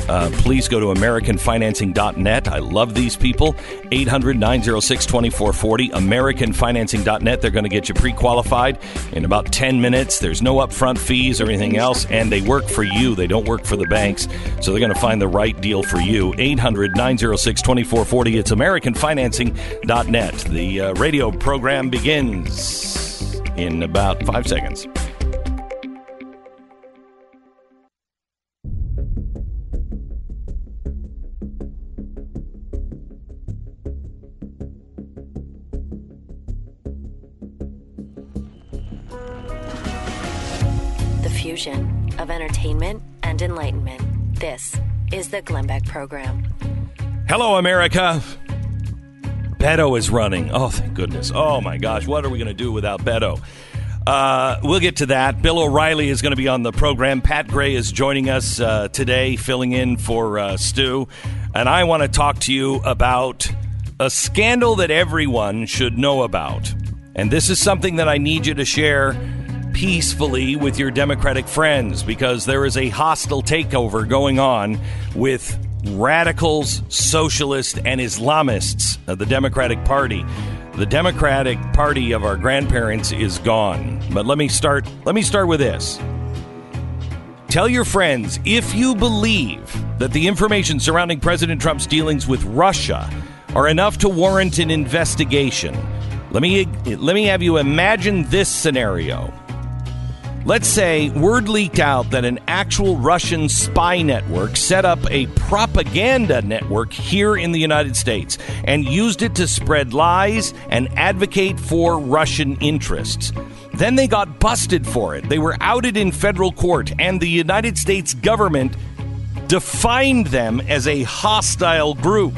Please go to AmericanFinancing.net. I love these people. 800-906-2440. AmericanFinancing.net. They're going to get you pre-qualified in about 10 minutes. There's no upfront fees or anything else, and they work for you. They don't work for the banks, so they're going to find the right deal for you. 800-906-2440. It's AmericanFinancing.net. The radio program begins in about 5 seconds. Fusion of entertainment and enlightenment. This is the Glenn Beck Program. Hello, America. Beto is running. Oh, thank goodness. Oh, my gosh. What are we going to do without Beto? We'll get to that. Bill O'Reilly is going to be on the program. Pat Gray is joining us today, filling in for Stu. And I want to talk to you about a scandal that everyone should know about. And this is something that I need you to share peacefully with your Democratic friends, because there is a hostile takeover going on with radicals, socialists, and Islamists of the Democratic Party. The Democratic Party of our grandparents is gone. But let me start with this. Tell your friends, if you believe that the information surrounding President Trump's dealings with Russia are enough to warrant an investigation, let me have you imagine this scenario. Let's say word leaked out that an actual Russian spy network set up a propaganda network here in the United States and used it to spread lies and advocate for Russian interests. Then they got busted for it. They were outed in federal court, and the United States government defined them as a hostile group.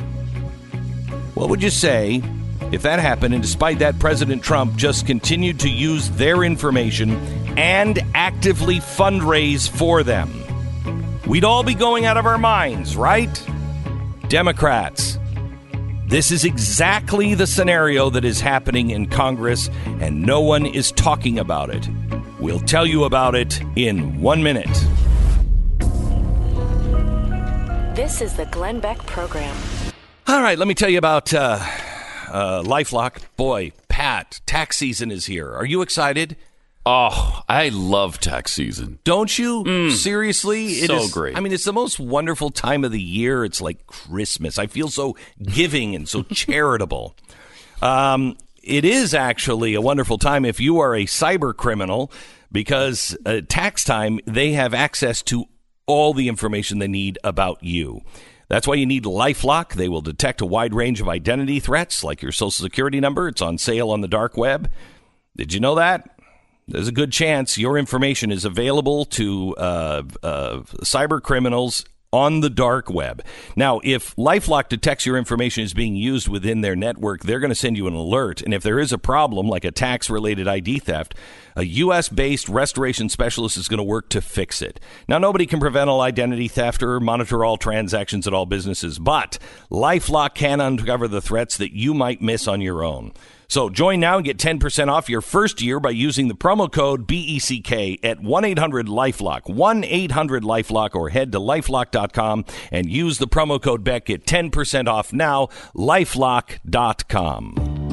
What would you say if that happened, and despite that, President Trump just continued to use their information and actively fundraise for them? We'd all be going out of our minds, right? Democrats, this is exactly the scenario that is happening in Congress, and no one is talking about it. We'll tell you about it in 1 minute. This is the Glenn Beck Program. All right, let me tell you about LifeLock. Boy, Pat, tax season is here. Are you excited? Oh, I love tax season. Don't you? Seriously? It so is great. I mean, it's the most wonderful time of the year. It's like Christmas. I feel so giving and so charitable. It is actually a wonderful time if you are a cyber criminal, because tax time, they have access to all the information they need about you. That's why you need LifeLock. They will detect a wide range of identity threats, like your social security number. It's on sale on the dark web. Did you know that? There's a good chance your information is available to cyber criminals on the dark web. Now, if LifeLock detects your information is being used within their network, they're going to send you an alert. And if there is a problem, like a tax-related ID theft, a U.S.-based restoration specialist is going to work to fix it. Now, nobody can prevent all identity theft or monitor all transactions at all businesses, but LifeLock can uncover the threats that you might miss on your own. So join now and get 10% off your first year by using the promo code BECK at 1-800-LifeLock, 1-800-LifeLock, or head to LifeLock.com and use the promo code BECK. Get 10% off now, LifeLock.com.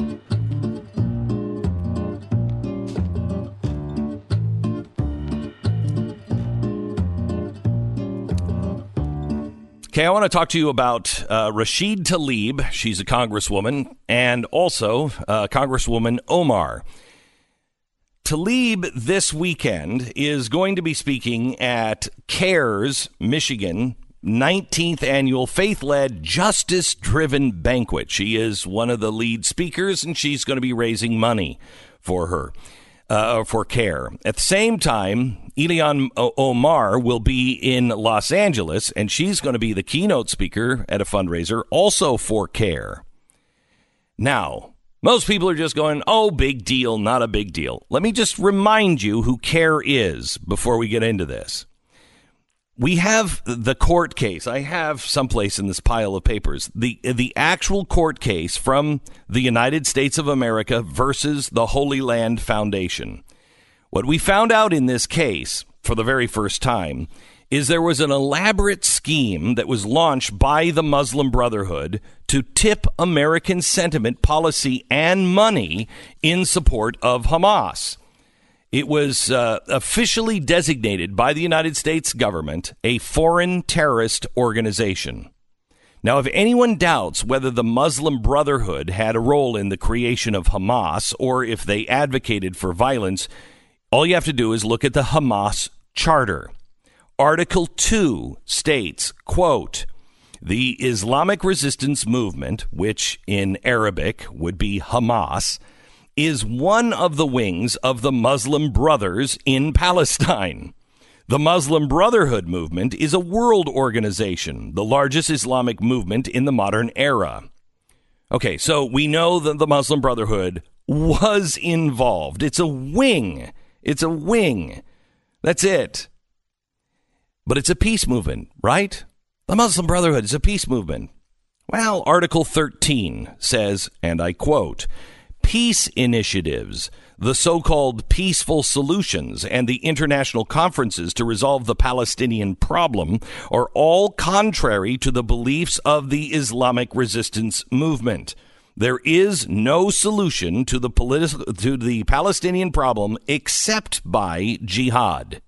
Okay, I want to talk to you about Rashid Tlaib. She's a congresswoman, and also Congresswoman Omar. Tlaib this weekend is going to be speaking at CARES, Michigan, 19th annual faith-led, justice-driven banquet. She is one of the lead speakers, and she's going to be raising money for her. For CARE. At the same time, Ilhan Omar will be in Los Angeles, and she's going to be the keynote speaker at a fundraiser also for CARE. Now, most people are just going, oh, big deal, not a big deal. Let me just remind you who CARE is before we get into this. We have the court case. I have someplace in this pile of papers, the actual court case from the United States of America versus the Holy Land Foundation. What we found out in this case for the very first time is there was an elaborate scheme that was launched by the Muslim Brotherhood to tip American sentiment, policy, and money in support of Hamas. It was officially designated by the United States government a foreign terrorist organization. Now, if anyone doubts whether the Muslim Brotherhood had a role in the creation of Hamas or if they advocated for violence, all you have to do is look at the Hamas Charter. Article 2 states, quote, "The Islamic resistance movement, which in Arabic would be Hamas, is one of the wings of the Muslim Brothers in Palestine. The Muslim Brotherhood movement is a world organization, the largest Islamic movement in the modern era." Okay, so we know that the Muslim Brotherhood was involved. It's a wing. It's a wing. That's it. But it's a peace movement, right? The Muslim Brotherhood is a peace movement. Well, Article 13 says, and I quote, "Peace initiatives, the so-called peaceful solutions, and the international conferences to resolve the Palestinian problem are all contrary to the beliefs of the Islamic resistance movement. There is no solution to the Palestinian problem except by jihad."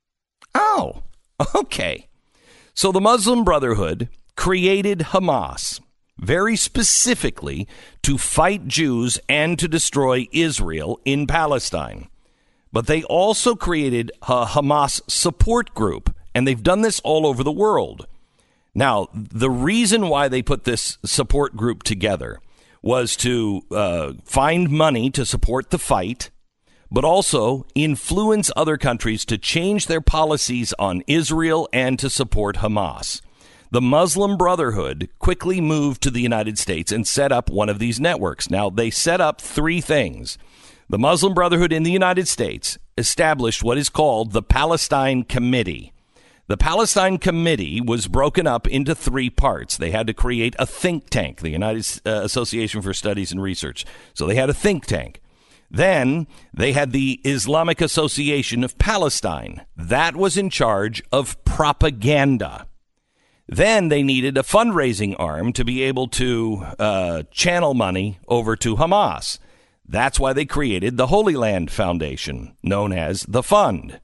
Oh, okay. So the Muslim Brotherhood created Hamas very specifically to fight Jews and to destroy Israel in Palestine. But they also created a Hamas support group, and they've done this all over the world. Now, the reason why they put this support group together was to find money to support the fight, but also influence other countries to change their policies on Israel and to support Hamas. The Muslim Brotherhood quickly moved to the United States and set up one of these networks. Now, they set up three things. The Muslim Brotherhood in the United States established what is called the Palestine Committee. The Palestine Committee was broken up into three parts. They had to create a think tank, the United Association for Studies and Research. So they had a think tank. Then they had the Islamic Association of Palestine. That was in charge of propaganda. Then they needed a fundraising arm to be able to channel money over to Hamas. That's why they created the Holy Land Foundation, known as the Fund.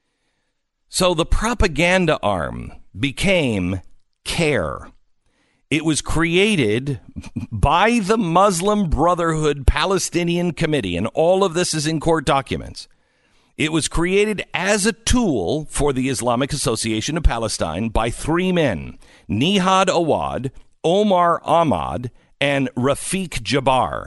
So the propaganda arm became CARE. It was created by the Muslim Brotherhood Palestinian Committee, and all of this is in court documents. It was created as a tool for the Islamic Association of Palestine by three men, Nihad Awad, Omar Ahmad, and Rafiq Jabbar.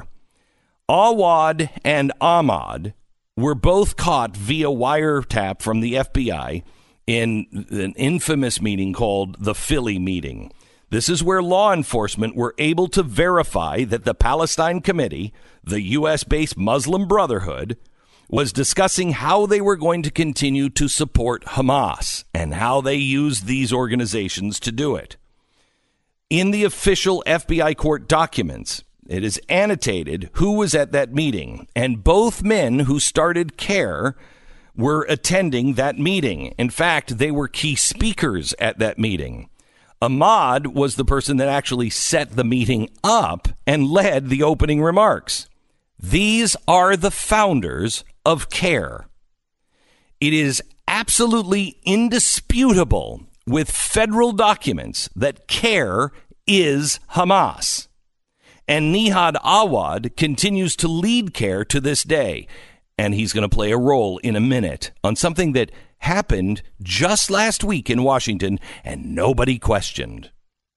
Awad and Ahmad were both caught via wiretap from the FBI in an infamous meeting called the Philly meeting. This is where law enforcement were able to verify that the Palestine Committee, the U.S.-based Muslim Brotherhood, was discussing how they were going to continue to support Hamas and how they used these organizations to do it. In the official FBI court documents, it is annotated who was at that meeting, and both men who started CARE were attending that meeting. In fact, they were key speakers at that meeting. Ahmad was the person that actually set the meeting up and led the opening remarks. These are the founders of CARE. It is absolutely indisputable with federal documents that CARE is Hamas. And Nihad Awad continues to lead CARE to this day. And he's going to play a role in a minute on something that happened just last week in Washington and nobody questioned.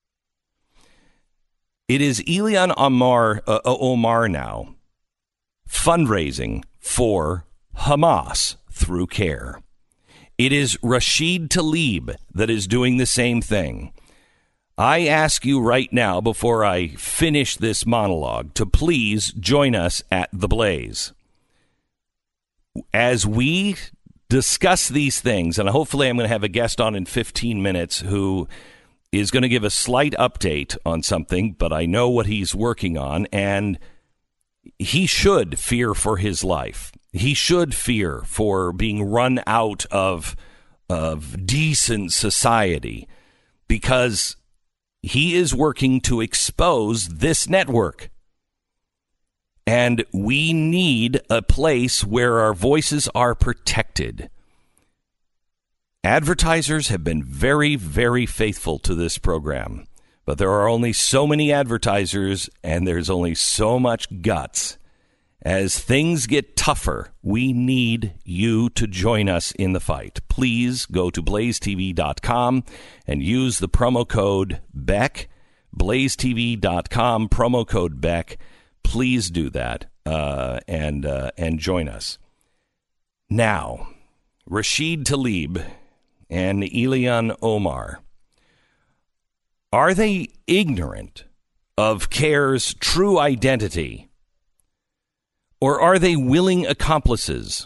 It is Ilhan Omar now fundraising for Hamas through CARE. It is Rashid Tlaib that is doing the same thing. I ask you right now, before I finish this monologue, to please join us at The Blaze. As we discuss these things, and hopefully I'm going to have a guest on in 15 minutes who is going to give a slight update on something, but I know what he's working on, and he should fear for his life. He should fear for being run out of of decent society because he is working to expose this network. And we need a place where our voices are protected. Advertisers have been very, very faithful to this program, but there are only so many advertisers and there's only so much guts. As things get tougher, we need you to join us in the fight. Please go to blazetv.com and use the promo code BECK, blazetv.com, promo code BECK. Please do that and join us. Now, Rashid Tlaib and Ilhan Omar, are they ignorant of CARE's true identity? Or are they willing accomplices?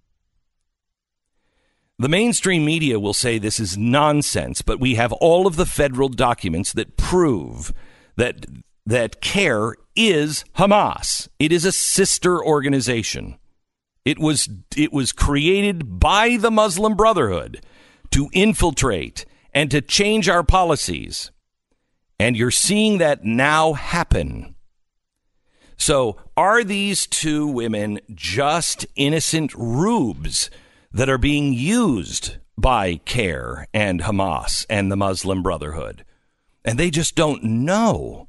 The mainstream media will say this is nonsense, but we have all of the federal documents that prove that CARE is Hamas. It is a sister organization. It was created by the Muslim Brotherhood to infiltrate and to change our policies. And you're seeing that now happen. So are these two women just innocent rubes that are being used by CARE and Hamas and the Muslim Brotherhood? And they just don't know.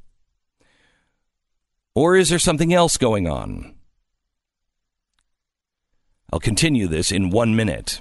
Or is there something else going on? I'll continue this in 1 minute.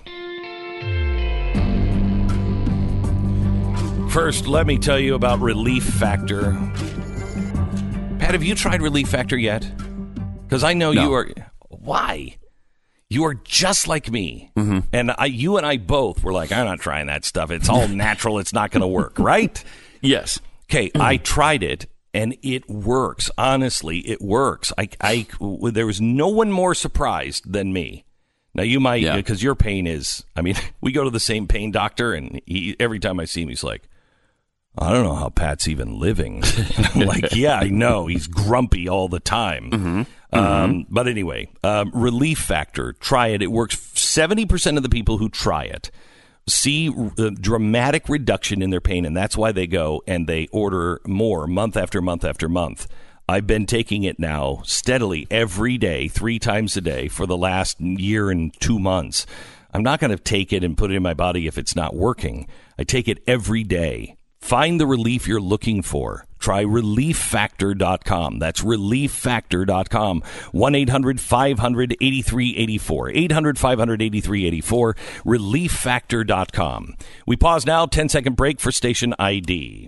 First, let me tell you about Relief Factor. Pat, have you tried Relief Factor yet? Because I know you are. Why? You are just like me. Mm-hmm. And you and I both were like, I'm not trying that stuff. It's all natural. It's not going to work, right? Yes. Okay, I tried it, and it works. Honestly, it works. There was no one more surprised than me. Now, you might, because your pain is, I mean, we go to the same pain doctor, and every time I see him, he's like, I don't know how Pat's even living. And I'm like, yeah, I know. He's grumpy all the time. Mm-hmm. But anyway, Relief Factor, try it. It works. 70% of the people who try it see a dramatic reduction in their pain, and that's why they go and they order more month after month after month. I've been taking it now steadily every day, 3 times a day for the last year and 2 months. I'm not going to take it and put it in my body if it's not working. I take it every day. Find the relief you're looking for. Try ReliefFactor.com. That's ReliefFactor.com. 1-800-500-8384. 800-500-8384. ReliefFactor.com. We pause now. 10-second break for station ID.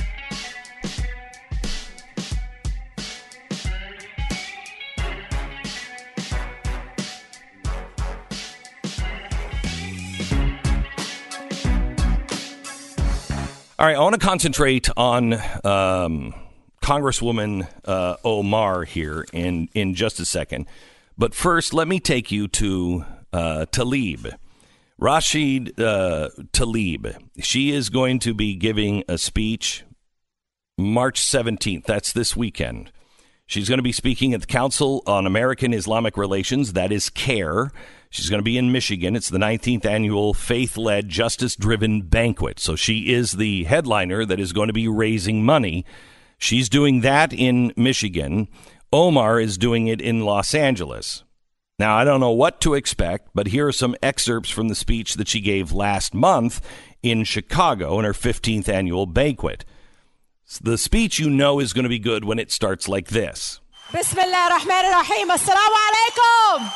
All right, I want to concentrate on Congresswoman Omar here in just a second. But first, let me take you to Tlaib. Rashid Tlaib. She is going to be giving a speech March 17th. That's this weekend. She's going to be speaking at the Council on American Islamic Relations. That is CARE. She's going to be in Michigan. It's the 19th annual faith-led, justice-driven banquet. So she is the headliner that is going to be raising money. She's doing that in Michigan. Omar is doing it in Los Angeles. Now, I don't know what to expect, but here are some excerpts from the speech that she gave last month in Chicago in her 15th annual banquet. The speech you know is going to be good when it starts like this. Bismillah ar-Rahman ar-Rahim. Assalamu alaikum.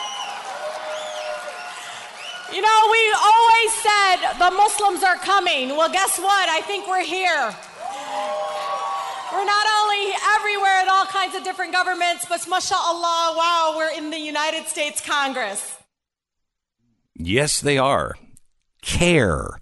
You know, we always said the Muslims are coming. Well, guess what? I think we're here. We're not only everywhere in all kinds of different governments, but mashallah, wow, we're in the United States Congress. Yes, they are. CARE.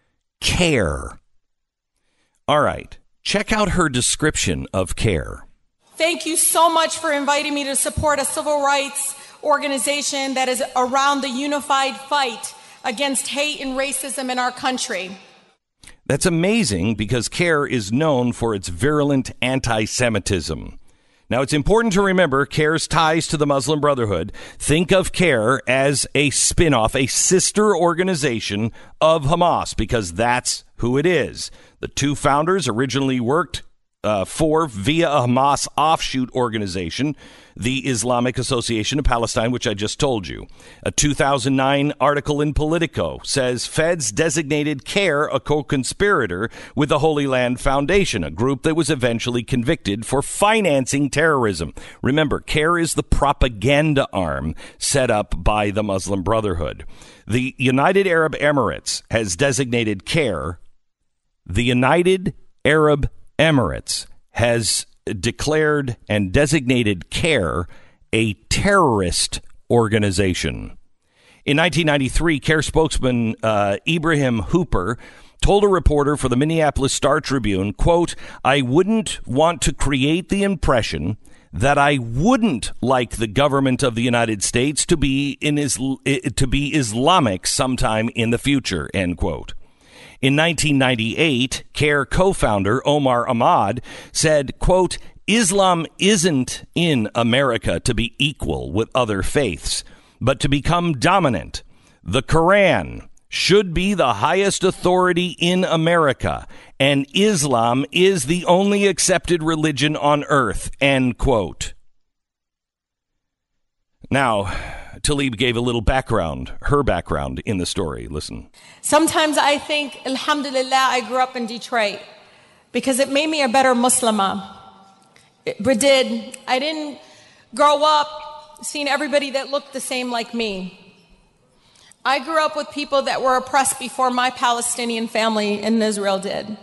All right. Check out her description of CARE. Thank you so much for inviting me to support a civil rights organization that is around the unified fight against hate and racism in our country. That's amazing because CARE is known for its virulent anti-Semitism. Now, it's important to remember CAIR's ties to the Muslim Brotherhood. Think of CAIR as a spin-off, a sister organization of Hamas, because that's who it is. The two founders originally worked for via a Hamas offshoot organization, the Islamic Association of Palestine, which I just told you. A 2009 article in Politico says feds designated CAIR a co-conspirator with the Holy Land Foundation, a group that was eventually convicted for financing terrorism. Remember, CAIR is the propaganda arm set up by the Muslim Brotherhood. The United Arab Emirates has designated CAIR. The United Arab Emirates has declared and designated CAIR a terrorist organization. In 1993, CAIR spokesman Ibrahim Hooper told a reporter for the Minneapolis Star-Tribune, quote, "I wouldn't want to create the impression that I wouldn't like the government of the United States to be Islamic sometime in the future," end quote. In 1998, CAIR co-founder Omar Ahmad said, quote, "Islam isn't in America to be equal with other faiths, but to become dominant. The Quran should be the highest authority in America, and Islam is the only accepted religion on earth," end quote. Now, Tlaib gave a little background, her background in the story. Listen. Sometimes I think, alhamdulillah, I grew up in Detroit because it made me a better Muslimah. It did. I didn't grow up seeing everybody that looked the same like me. I grew up with people that were oppressed before my Palestinian family in Israel did.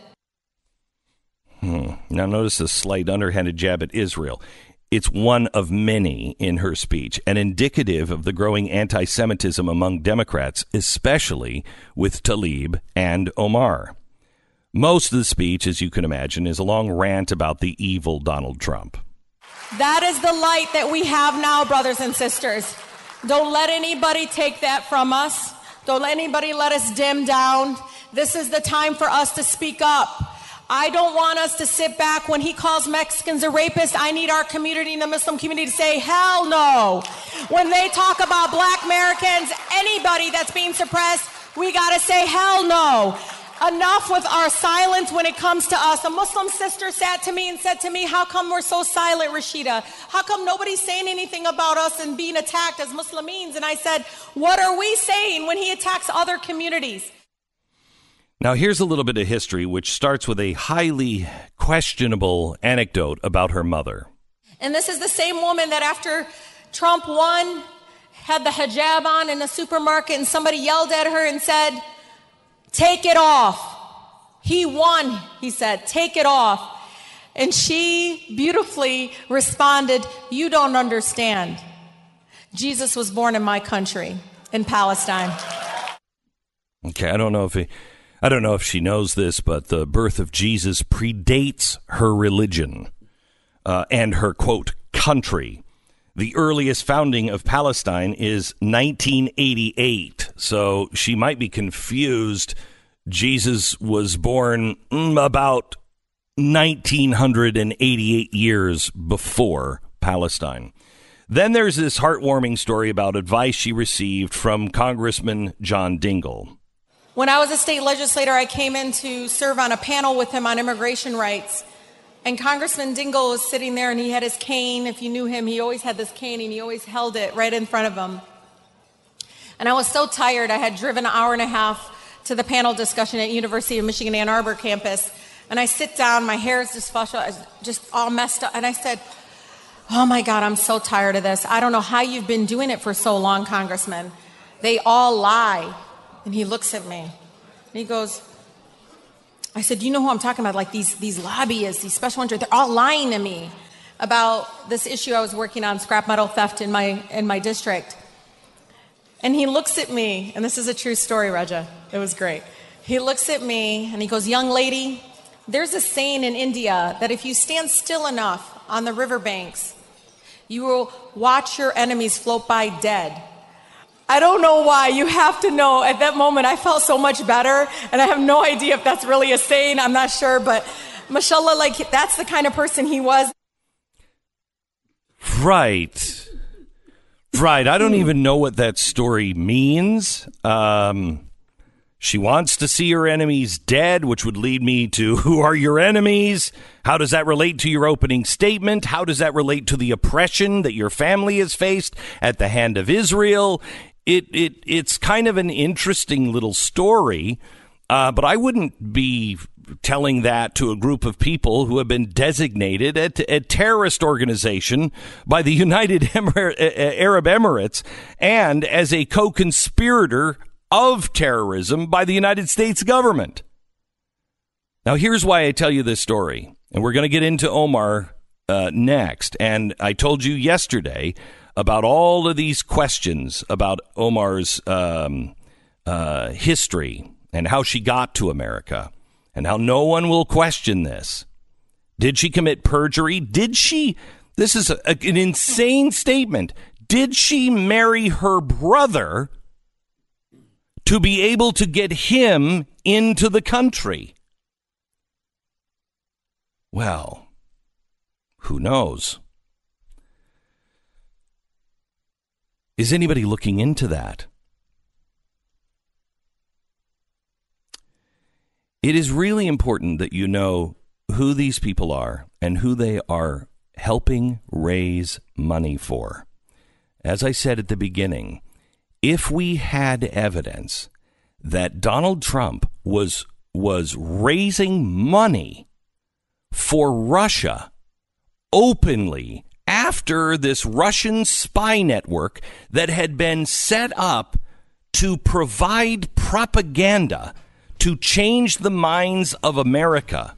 Now notice the slight underhanded jab at Israel. It's one of many in her speech and indicative of the growing anti-Semitism among Democrats, especially with Tlaib and Omar. Most of the speech, as you can imagine, is a long rant about the evil Donald Trump. That is the light that we have now, brothers and sisters. Don't let anybody take that from us. Don't let anybody let us dim down. This is the time for us to speak up. I don't want us to sit back when he calls Mexicans a rapist. I need our community and the Muslim community to say, hell no. When they talk about black Americans, anybody that's being suppressed, we got to say, hell no. Enough with our silence when it comes to us. A Muslim sister sat to me and said to me, how come we're so silent, Rashida? How come nobody's saying anything about us and being attacked as Muslims? And I said, what are we saying when he attacks other communities? Now, here's a little bit of history, which starts with a highly questionable anecdote about her mother. And this is the same woman that after Trump won, had the hijab on in the supermarket, and somebody yelled at her and said, take it off. He won, he said, take it off. And she beautifully responded, you don't understand. Jesus was born in my country, in Palestine. Okay, I don't know if she knows this, but the birth of Jesus predates her religion and her, quote, country. The earliest founding of Palestine is 1988, so she might be confused. Jesus was born about 1988 years before Palestine. Then there's this heartwarming story about advice she received from Congressman John Dingell. When I was a state legislator, I came in to serve on a panel with him on immigration rights. And Congressman Dingell was sitting there, and he had his cane. If you knew him, he always had this cane, and he always held it right in front of him. And I was so tired. I had driven an hour and a half to the panel discussion at University of Michigan Ann Arbor campus. And I sit down. My hair is just all messed up. And I said, oh, my God, I'm so tired of this. I don't know how you've been doing it for so long, Congressman. They all lie. And he looks at me, and he goes, I said, you know who I'm talking about? Like these lobbyists, these special interests, they're all lying to me about this issue I was working on, scrap metal theft in my district. And he looks at me, and this is a true story, Raja. It was great. He looks at me, and he goes, young lady, there's a saying in India that if you stand still enough on the riverbanks, you will watch your enemies float by dead. I don't know why. You have to know. At that moment, I felt so much better, and I have no idea if that's really a saying. I'm not sure, but mashallah, like that's the kind of person he was. Right. I don't even know what that story means. She wants to see her enemies dead, which would lead me to, who are your enemies? How does that relate to your opening statement? How does that relate to the oppression that your family has faced at the hand of Israel? It's kind of an interesting little story, but I wouldn't be telling that to a group of people who have been designated a terrorist organization by the United Arab Emirates and as a co-conspirator of terrorism by the United States government. Now, here's why I tell you this story, and we're going to get into Omar next. And I told you yesterday about all of these questions about Omar's history and how she got to America and how no one will question this. Did she commit perjury? Did she? This is an insane statement. Did she marry her brother to be able to get him into the country? Well, who knows? Is anybody looking into that? It is really important that you know who these people are and who they are helping raise money for. As I said at the beginning, if we had evidence that Donald Trump was raising money for Russia openly after this Russian spy network that had been set up to provide propaganda to change the minds of America,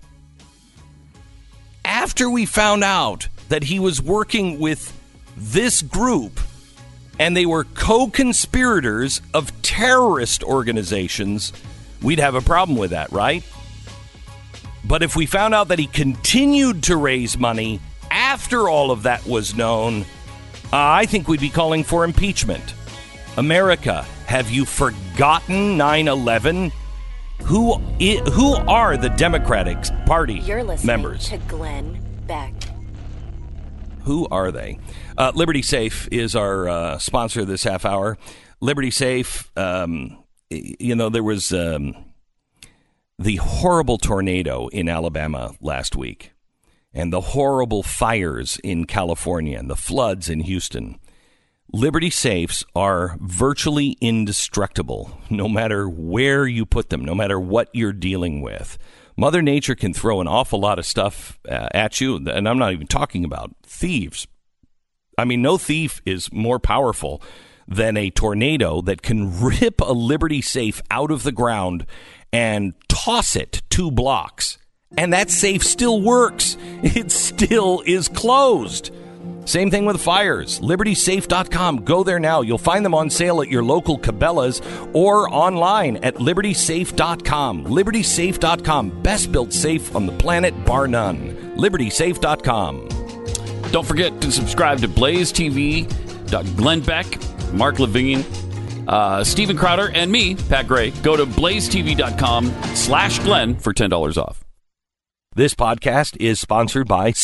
after we found out that he was working with this group and they were co-conspirators of terrorist organizations, we'd have a problem with that, right? But if we found out that he continued to raise money after all of that was known, I think we'd be calling for impeachment. America, have you forgotten 9/11? Who are the Democratic Party You're listening members? to Glenn Beck. Who are they? Liberty Safe is our sponsor this half hour. Liberty Safe, there was the horrible tornado in Alabama last week and the horrible fires in California and the floods in Houston. Liberty Safes are virtually indestructible, no matter where you put them, no matter what you're dealing with. Mother Nature can throw an awful lot of stuff at you, and I'm not even talking about thieves. I mean, no thief is more powerful than a tornado that can rip a Liberty Safe out of the ground and toss it 2 blocks. And that safe still works. It still is closed. Same thing with fires. LibertySafe.com. Go there now. You'll find them on sale at your local Cabela's or online at LibertySafe.com. LibertySafe.com. Best built safe on the planet, bar none. LibertySafe.com. Don't forget to subscribe to Blaze TV. Glenn Beck, Mark Levine, Steven Crowder, and me, Pat Gray. Go to BlazeTV.com/Glenn for $10 off. This podcast is sponsored by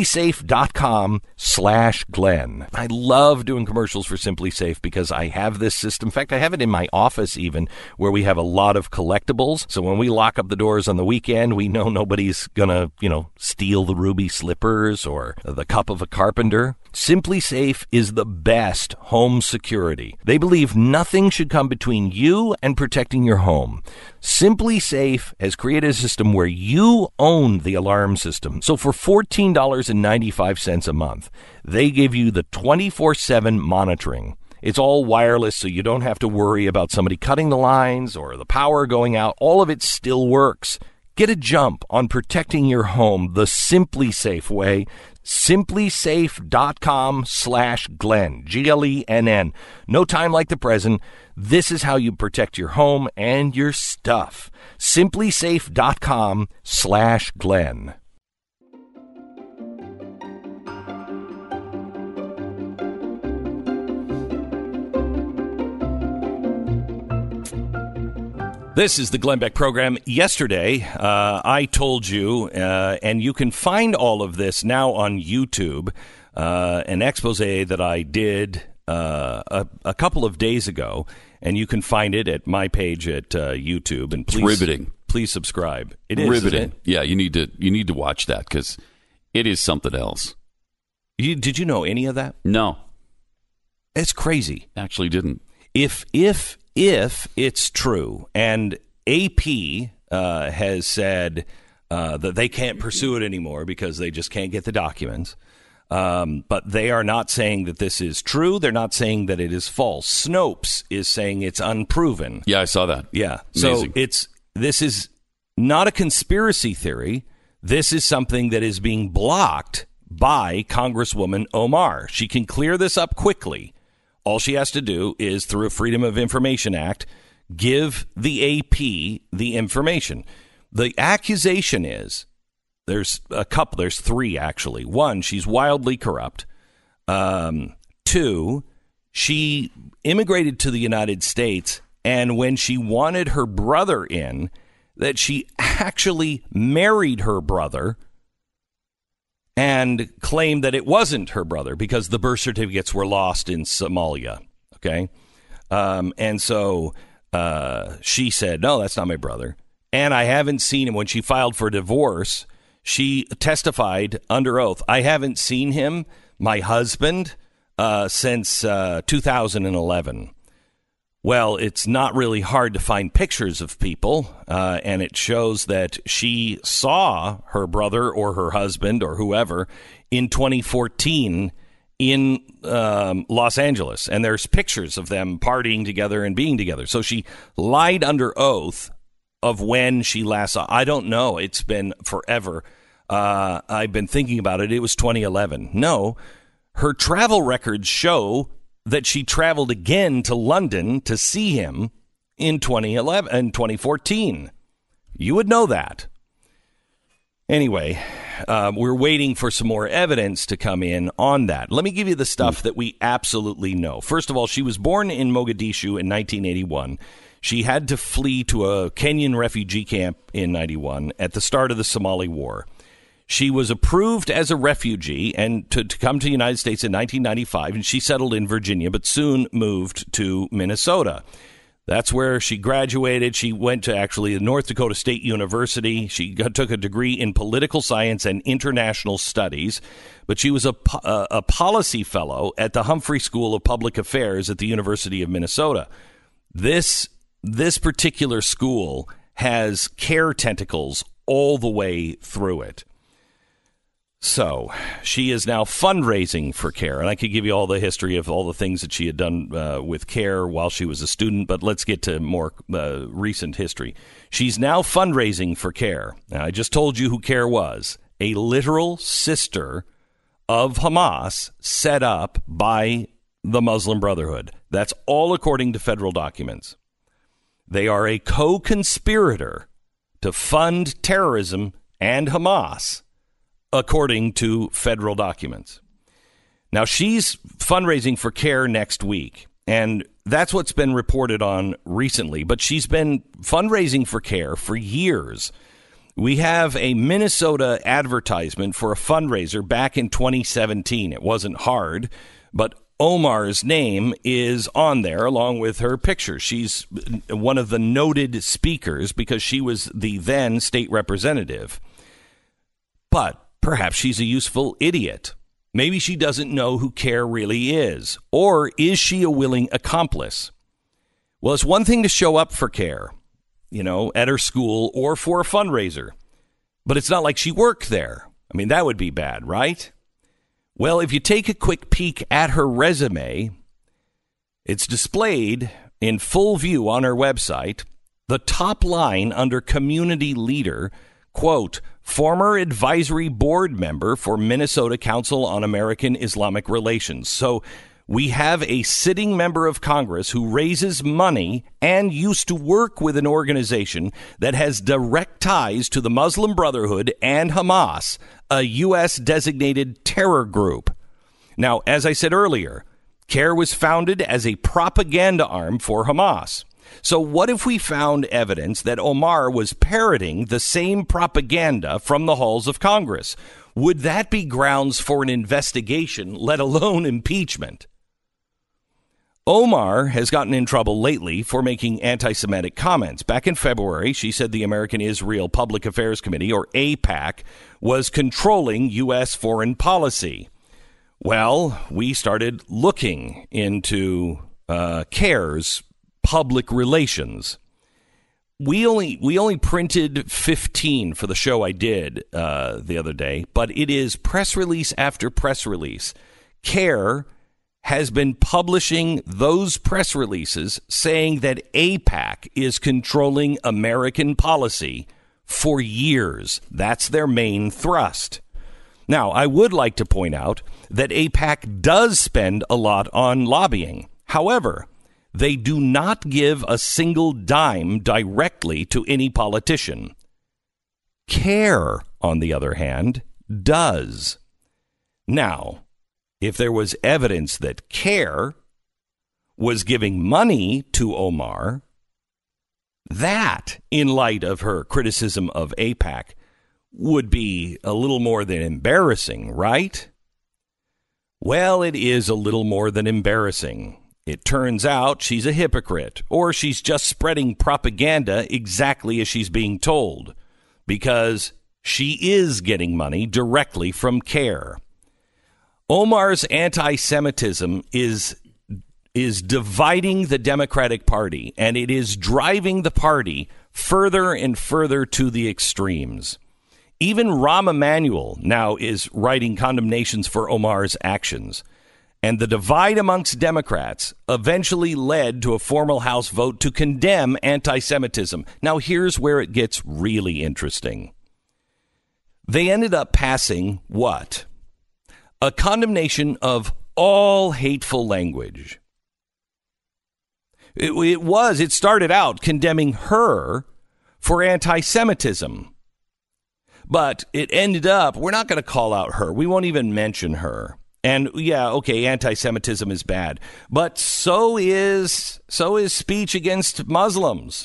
SimplySafe.com/Glenn. I love doing commercials for SimplySafe because I have this system. In fact, I have it in my office even, where we have a lot of collectibles. So when we lock up the doors on the weekend, we know nobody's gonna, steal the ruby slippers or the cup of a carpenter. SimplySafe is the best home security. They believe nothing should come between you and protecting your home. SimplySafe has created a system where you own the alarm system. So for $14.95 a month, they give you the 24/7 monitoring. It's all wireless, so you don't have to worry about somebody cutting the lines or the power going out. All of it still works. Get a jump on protecting your home the SimplySafe way. SimplySafe.com/Glenn, Glenn. No time like the present. This is how you protect your home and your stuff. SimplySafe.com/Glenn. This is the Glenn Beck program. Yesterday, I told you, and you can find all of this now on YouTube. an expose that I did a couple of days ago, and you can find it at my page at YouTube. And please, it's riveting. Please subscribe. It is riveting. Isn't it? Yeah, you need to watch that because it is something else. Did you know any of that? No, it's crazy. Actually, didn't. If it's true, and AP has said that they can't pursue it anymore because they just can't get the documents. But they are not saying that this is true. They're not saying that it is false. Snopes is saying it's unproven. Yeah, I saw that. Yeah. Amazing. So this is not a conspiracy theory. This is something that is being blocked by Congresswoman Omar. She can clear this up quickly. All she has to do is, through a Freedom of Information Act, give the AP the information. The accusation is, there's three actually. One, she's wildly corrupt. Two, she immigrated to the United States, and when she wanted her brother in, that she actually married her brother and claimed that it wasn't her brother because the birth certificates were lost in Somalia. Okay. And so she said, no, that's not my brother. And I haven't seen him. When she filed for divorce, she testified under oath. I haven't seen him, my husband, since 2011. Well, it's not really hard to find pictures of people, and it shows that she saw her brother or her husband or whoever in 2014 in Los Angeles, and there's pictures of them partying together and being together. So she lied under oath of when she last saw. I don't know. It's been forever. I've been thinking about it. It was 2011. No, her travel records show that she traveled again to London to see him in 2011 and 2014. You would know that. Anyway, we're waiting for some more evidence to come in on that. Let me give you the stuff that we absolutely know. First of all, she was born in Mogadishu in 1981. She had to flee to a Kenyan refugee camp in 91 at the start of the Somali War. She was approved as a refugee and to come to the United States in 1995, and she settled in Virginia, but soon moved to Minnesota. That's where she graduated. She went to actually North Dakota State University. She took a degree in political science and international studies, but she was a policy fellow at the Humphrey School of Public Affairs at the University of Minnesota. This particular school has CARE tentacles all the way through it. So she is now fundraising for CARE, and I could give you all the history of all the things that she had done with CARE while she was a student, but let's get to more recent history. She's now fundraising for CARE. Now, I just told you who CARE was, a literal sister of Hamas set up by the Muslim Brotherhood. That's all according to federal documents. They are a co-conspirator to fund terrorism and Hamas, according to federal documents. Now, she's fundraising for CARE next week, and that's what's been reported on recently, but she's been fundraising for CARE for years. We have a Minnesota advertisement for a fundraiser back in 2017. It wasn't hard, but Omar's name is on there along with her picture. She's one of the noted speakers because she was the then state representative. But perhaps she's a useful idiot. Maybe she doesn't know who CARE really is. Or is she a willing accomplice? Well, it's one thing to show up for CARE, at her school or for a fundraiser. But it's not like she worked there. I mean, that would be bad, right? Well, if you take a quick peek at her resume, it's displayed in full view on her website. The top line under community leader, quote, former advisory board member for Minnesota Council on American Islamic Relations. So we have a sitting member of Congress who raises money and used to work with an organization that has direct ties to the Muslim Brotherhood and Hamas, a U.S. designated terror group. Now, as I said earlier, CARE was founded as a propaganda arm for Hamas. So what if we found evidence that Omar was parroting the same propaganda from the halls of Congress? Would that be grounds for an investigation, let alone impeachment? Omar has gotten in trouble lately for making anti-Semitic comments. Back in February, she said the American Israel Public Affairs Committee, or AIPAC, was controlling U.S. foreign policy. Well, we started looking into CARE's public relations. We only printed 15 for the show I did the other day, but it is press release after press release. CARE has been publishing those press releases saying that AIPAC is controlling American policy for years. That's their main thrust. Now, I would like to point out that AIPAC does spend a lot on lobbying. However, they do not give a single dime directly to any politician. CARE, on the other hand, does. Now, if there was evidence that CARE was giving money to Omar, that, in light of her criticism of AIPAC, would be a little more than embarrassing, right? Well, it is a little more than embarrassing. It turns out she's a hypocrite, or she's just spreading propaganda exactly as she's being told, because she is getting money directly from CARE. Omar's anti-Semitism is dividing the Democratic Party, and it is driving the party further and further to the extremes. Even Rahm Emanuel now is writing condemnations for Omar's actions. And the divide amongst Democrats eventually led to a formal House vote to condemn anti-Semitism. Now, here's where it gets really interesting. They ended up passing what? A condemnation of all hateful language. It started out condemning her for anti-Semitism. But it ended up, we're not going to call out her. We won't even mention her. And yeah, okay, anti-Semitism is bad. But so is speech against Muslims.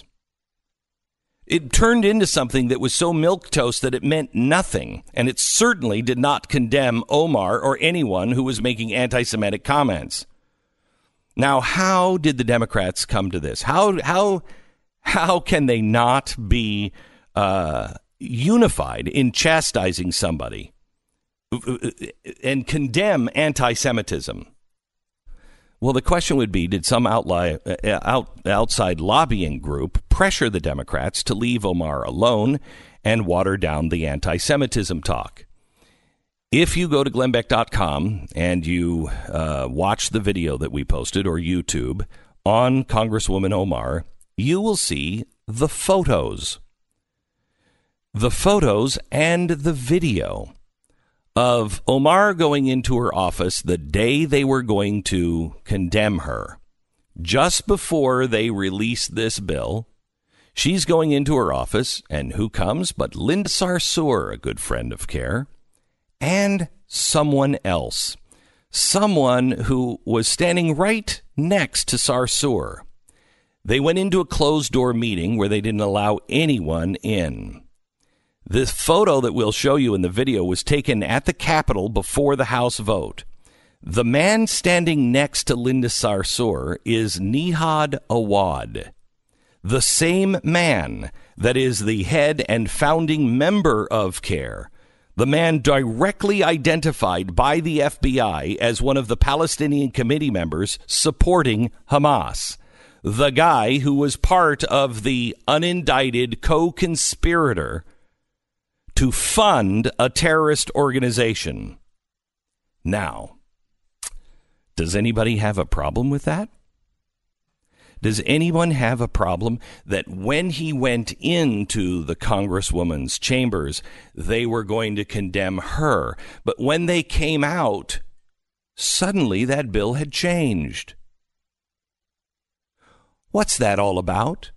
It turned into something that was so milquetoast that it meant nothing. And it certainly did not condemn Omar or anyone who was making anti-Semitic comments. Now, how did the Democrats come to this? How can they not be unified in chastising somebody and condemn anti-Semitism? Well, the question would be, did some outside lobbying group pressure the Democrats to leave Omar alone and water down the anti-Semitism talk? If you go to glennbeck.com and you watch the video that we posted, or YouTube, on Congresswoman Omar, you will see the photos. The photos and the video of Omar going into her office the day they were going to condemn her. Just before they released this bill, she's going into her office, and who comes but Linda Sarsour, a good friend of CARE, and someone else. Someone who was standing right next to Sarsour. They went into a closed-door meeting where they didn't allow anyone in. This photo that we'll show you in the video was taken at the Capitol before the House vote. The man standing next to Linda Sarsour is Nihad Awad, the same man that is the head and founding member of CARE, the man directly identified by the FBI as one of the Palestinian committee members supporting Hamas, the guy who was part of the unindicted co-conspirator to fund a terrorist organization. Now, does anybody have a problem with that? Does anyone have a problem that when he went into the Congresswoman's chambers, they were going to condemn her, but when they came out, suddenly that bill had changed? What's that all about?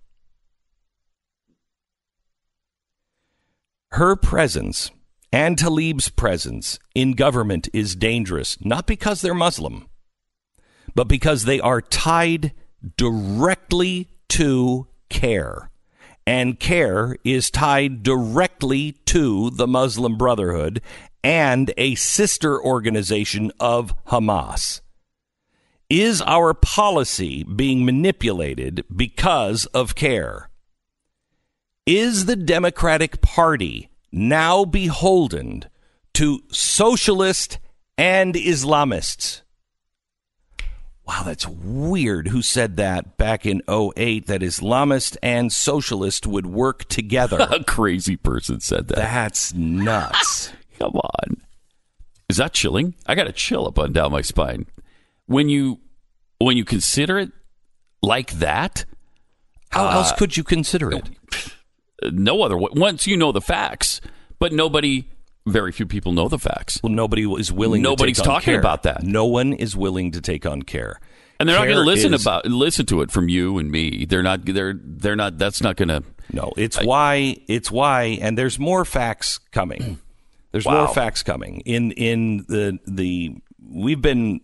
Her presence and Tlaib's presence in government is dangerous, not because they're Muslim, but because they are tied directly to CARE. And CARE is tied directly to the Muslim Brotherhood and a sister organization of Hamas. Is our policy being manipulated because of CARE? Is the Democratic Party now beholden to socialists and Islamists? Wow, that's weird. Who said that back in 2008, that Islamist and socialist would work together? A crazy person said that. That's nuts. Come on. Is that chilling? I got a chill up and down my spine. When you consider it like that, how else could you consider it? No other way. Once you know the facts, but very few people know the facts. Well, nobody is willing. Nobody's to take on talking CARE. about that. No one is willing to take on CARE, and they're CARE not going to listen to it from you and me. They're not. That's not going to. No, it's why, and there's more facts coming. There's more facts coming in the. We've been.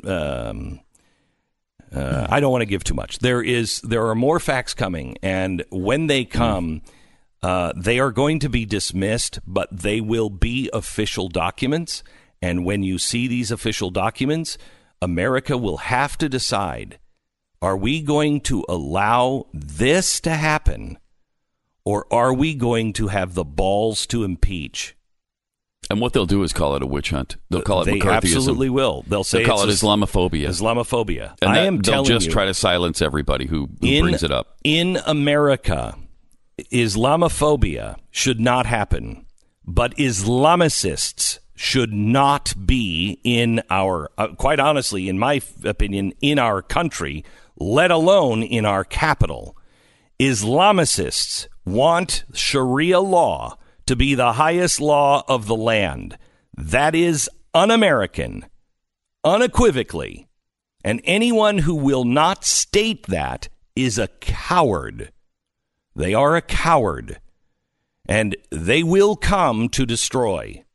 I don't want to give too much. There are more facts coming, and when they come. They are going to be dismissed, but they will be official documents. And when you see these official documents, America will have to decide, are we going to allow this to happen, or are we going to have the balls to impeach? And what they'll do is call it a witch hunt. They'll call it McCarthyism. They absolutely will. They'll call it Islamophobia. Islamophobia. And they'll just try to silence everybody who brings it up. In America, Islamophobia should not happen, but Islamicists should not be in our, quite honestly, in my opinion, in our country, let alone in our capital. Islamicists want Sharia law to be the highest law of the land. That is un-American, unequivocally. And anyone who will not state that is a coward. They are a coward, and they will come to destroy.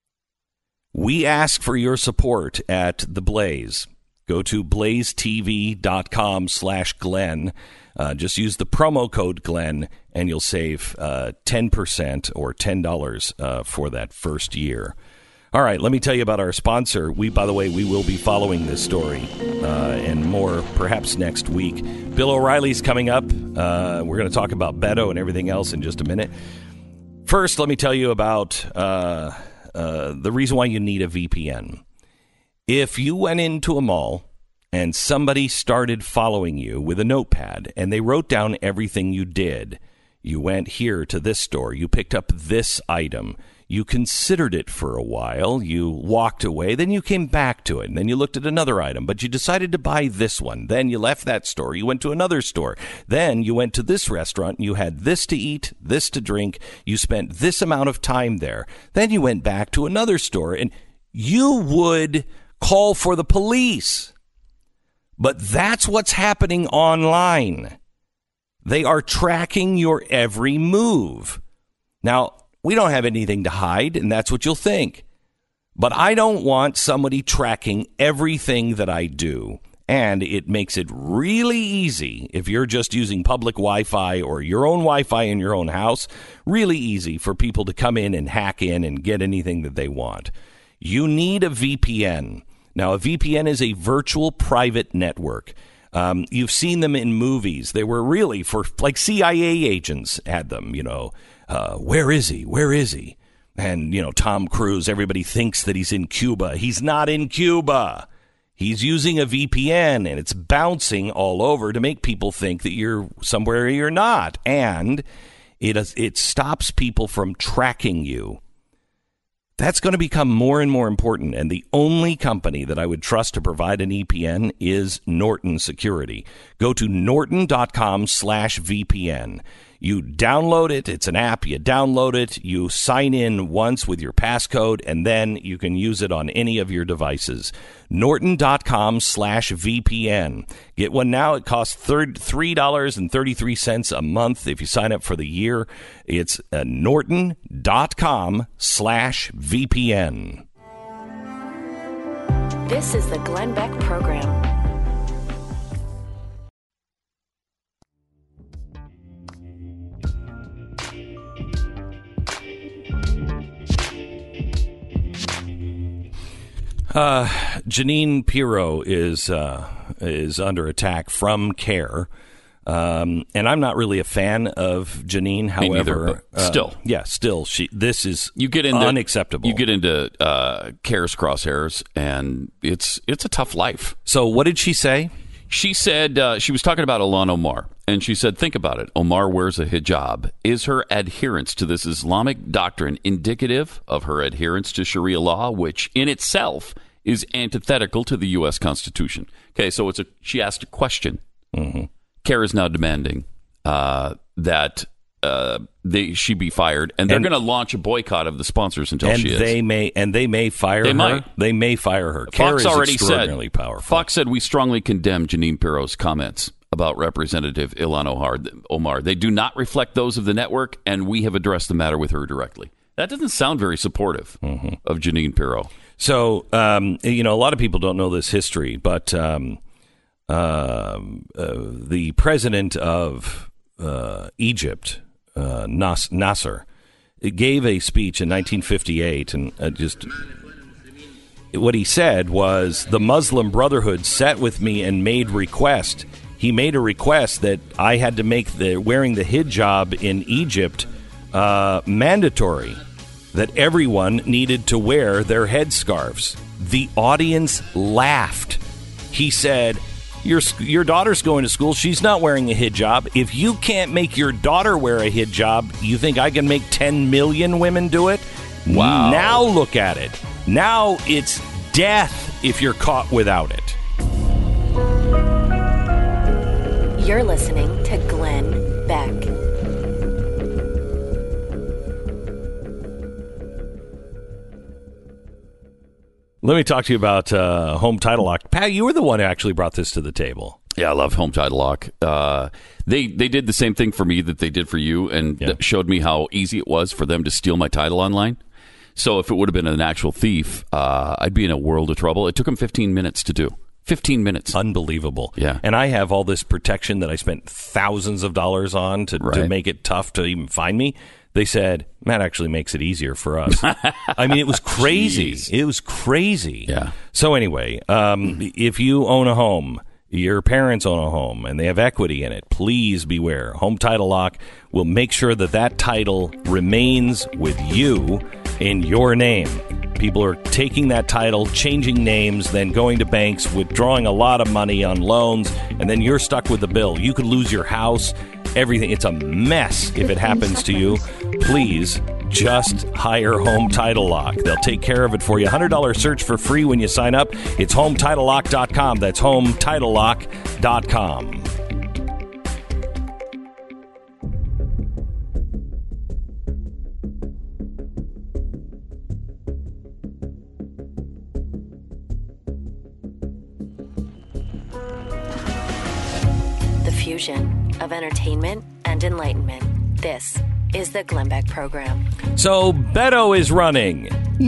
We ask for your support at The Blaze. Go to blazetv.com/Glenn. Just use the promo code Glenn, and you'll save 10% or $10 for that first year. All right, let me tell you about our sponsor. By the way, we will be following this story and more perhaps next week. Bill O'Reilly's coming up. We're going to talk about Beto and everything else in just a minute. First, let me tell you about the reason why you need a VPN. If you went into a mall and somebody started following you with a notepad and they wrote down everything you did, you went here to this store, you picked up this item, you considered it for a while, you walked away, then you came back to it, and then you looked at another item, but you decided to buy this one. Then you left that store, you went to another store. Then you went to this restaurant, and you had this to eat, this to drink, you spent this amount of time there. Then you went back to another store, and you would call for the police. But that's what's happening online. They are tracking your every move. Now, we don't have anything to hide, and that's what you'll think. But I don't want somebody tracking everything that I do. And it makes it really easy, if you're just using public Wi-Fi or your own Wi-Fi in your own house, really easy for people to come in and hack in and get anything that they want. You need a VPN. Now, a VPN is a virtual private network. You've seen them in movies. They were really for, like, CIA agents had them, where is he? Where is he? And, Tom Cruise, everybody thinks that he's in Cuba. He's not in Cuba. He's using a VPN, and it's bouncing all over to make people think that you're somewhere you're not. And it stops people from tracking you. That's going to become more and more important, and the only company that I would trust to provide an EPN is Norton Security. Go to norton.com/VPN. You download it. It's an app. You download it. You sign in once with your passcode, and then you can use it on any of your devices. Norton.com/VPN. Get one now. It costs $3.33 a month if you sign up for the year. It's Norton.com/VPN. This is the Glenn Beck Program. Jeanine Pirro is under attack from CARE. And I'm not really a fan of Jeanine. However, neither, but still, this is unacceptable. You get into CARE's crosshairs, and it's a tough life. So, what did she say? She said she was talking about Ilhan Omar, and she said, "Think about it. Omar wears a hijab. Is her adherence to this Islamic doctrine indicative of her adherence to Sharia law, which in itself is antithetical to the U.S. Constitution?" Okay, so she asked a question. Mm-hmm. CARE is now demanding that she be fired, and they're going to launch a boycott of the sponsors until she is. They may fire her. Might. They may fire her. Fox CARE already is extraordinarily powerful. Fox said, "We strongly condemn Jeanine Pirro's comments about Representative Ilhan Omar. They do not reflect those of the network, and we have addressed the matter with her directly." That doesn't sound very supportive of Jeanine Pirro. So, a lot of people don't know this history, but the president of Egypt, Nasser, gave a speech in 1958, and what he said was, "The Muslim Brotherhood sat with me and made request. He made a request that I had to make wearing the hijab in Egypt mandatory, that everyone needed to wear their headscarves." The audience laughed. He said, Your daughter's going to school. She's not wearing a hijab. If you can't make your daughter wear a hijab, you think I can make 10 million women do it? Wow. Now look at it. Now it's death if you're caught without it. You're listening to Glenn Beck. Let me talk to you about Home Title Lock. Pat, you were the one who actually brought this to the table. Yeah, I love Home Title Lock. They did the same thing for me that they did for you, and showed me how easy it was for them to steal my title online. So if it would have been an actual thief, I'd be in a world of trouble. It took them 15 minutes to do. 15 minutes. Unbelievable. Yeah. And I have all this protection that I spent thousands of dollars on to make it tough to even find me. They said, Matt actually makes it easier for us. I mean, it was crazy. Jeez. It was crazy. Yeah. So anyway, if you own a home, your parents own a home, and they have equity in it, please beware. Home Title Lock will make sure that title remains with you in your name. People are taking that title, changing names, then going to banks, withdrawing a lot of money on loans, and then you're stuck with the bill. You could lose your house, everything. It's a mess if it happens to you. Please just hire Home Title Lock. They'll take care of it for you. $100 search for free when you sign up. It's HomeTitleLock.com. That's HomeTitleLock.com. Fusion of entertainment and enlightenment. This is the Glenn Beck Program. So Beto is running.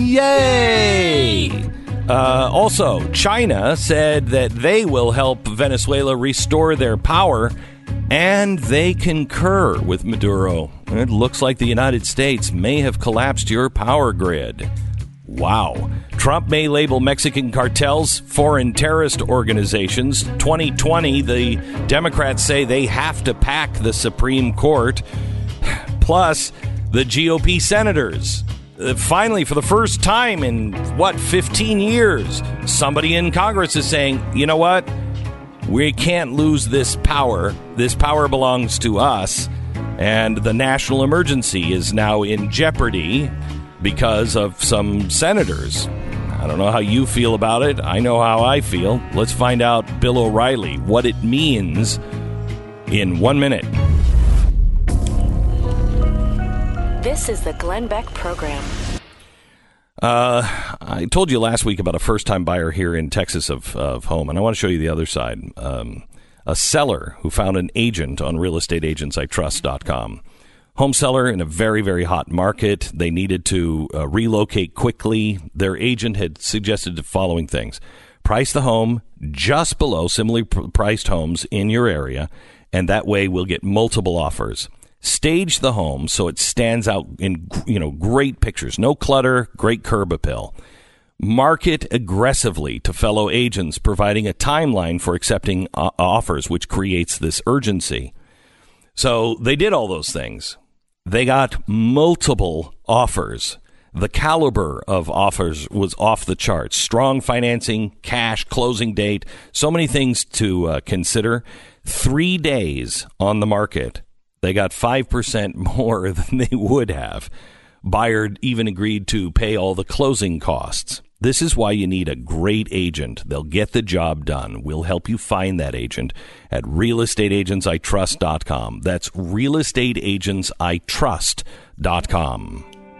Yay! Also, China said that they will help Venezuela restore their power, and they concur with Maduro. It looks like the United States may have collapsed your power grid. Wow. Trump may label Mexican cartels foreign terrorist organizations. 2020, the Democrats say they have to pack the Supreme Court. Plus, the GOP senators. Finally, for the first time in, 15 years, somebody in Congress is saying, you know what? We can't lose this power. This power belongs to us. And the national emergency is now in jeopardy because of some senators. I don't know how you feel about it. I know how I feel. Let's find out, Bill O'Reilly, what it means in 1 minute. This is the Glenn Beck Program. I told you last week about a first-time buyer here in Texas of home, and I want to show you the other side. A seller who found an agent on realestateagentsitrust.com. Home seller in a very, very hot market. They needed to relocate quickly. Their agent had suggested the following things. Price the home just below similarly priced homes in your area, and that way we'll get multiple offers. Stage the home so it stands out in great pictures. No clutter, great curb appeal. Market aggressively to fellow agents, providing a timeline for accepting offers, which creates this urgency. So they did all those things. They got multiple offers. The caliber of offers was off the charts. Strong financing, cash, closing date, so many things to consider. 3 days on the market. They got 5% more than they would have. Buyer even agreed to pay all the closing costs. This is why you need a great agent. They'll get the job done. We'll help you find that agent at realestateagentsitrust.com. That's realestateagentsitrust.com.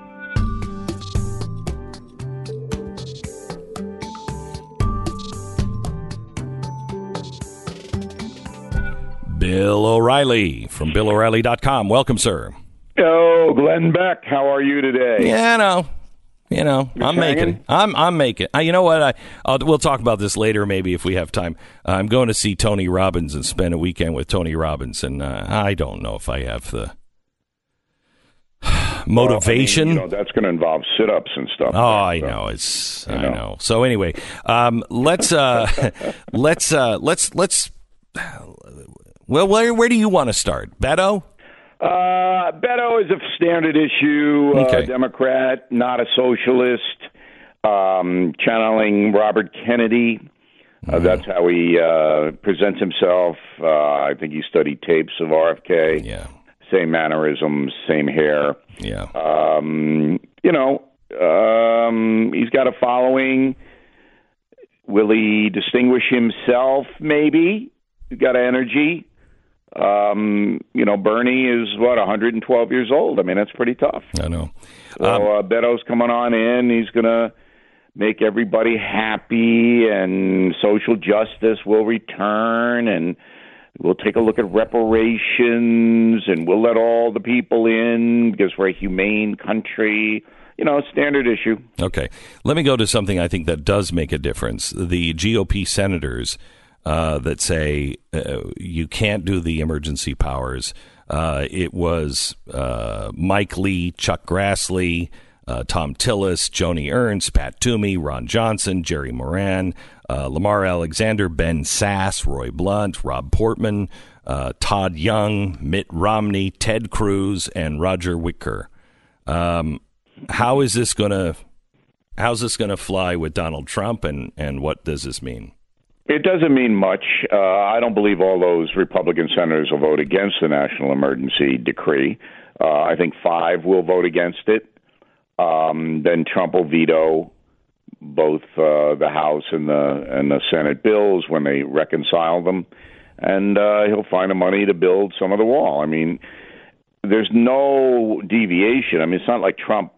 Bill O'Reilly from BillO'Reilly.com. Welcome, sir. Oh, Glenn Beck, how are you today? Yeah, I'm making. You know what? We'll talk about this later, maybe if we have time. I'm going to see Tony Robbins and spend a weekend with Tony Robbins, and I don't know if I have the motivation. Well, that's going to involve sit-ups and stuff. Oh, I know. I know. So anyway, let's. Well, where do you want to start, Beto? Beto is a standard issue Democrat, not a socialist, channeling Robert Kennedy. That's how he presents himself. I think he studied tapes of RFK. Yeah. Same mannerisms, same hair. Yeah. He's got a following. Will he distinguish himself? Maybe. He's got energy. Bernie is 112 years old. I mean, that's pretty tough. I know. So Beto's coming on in. He's going to make everybody happy, and social justice will return, and we'll take a look at reparations, and we'll let all the people in because we're a humane country. Standard issue. Okay. Let me go to something I think that does make a difference. The GOP senators that say you can't do the emergency powers. It was Mike Lee, Chuck Grassley, Tom Tillis, Joni Ernst, Pat Toomey, Ron Johnson, Jerry Moran, Lamar Alexander, Ben Sass, Roy Blunt, Rob Portman, Todd Young, Mitt Romney, Ted Cruz, and Roger Wicker. How's this going to fly with Donald Trump, and what does this mean? It doesn't mean much. I don't believe all those Republican senators will vote against the national emergency decree. I think 5 will vote against it. Then Trump will veto both the House and the Senate bills when they reconcile them, and he'll find the money to build some of the wall. I mean, there's no deviation. I mean, it's not like Trump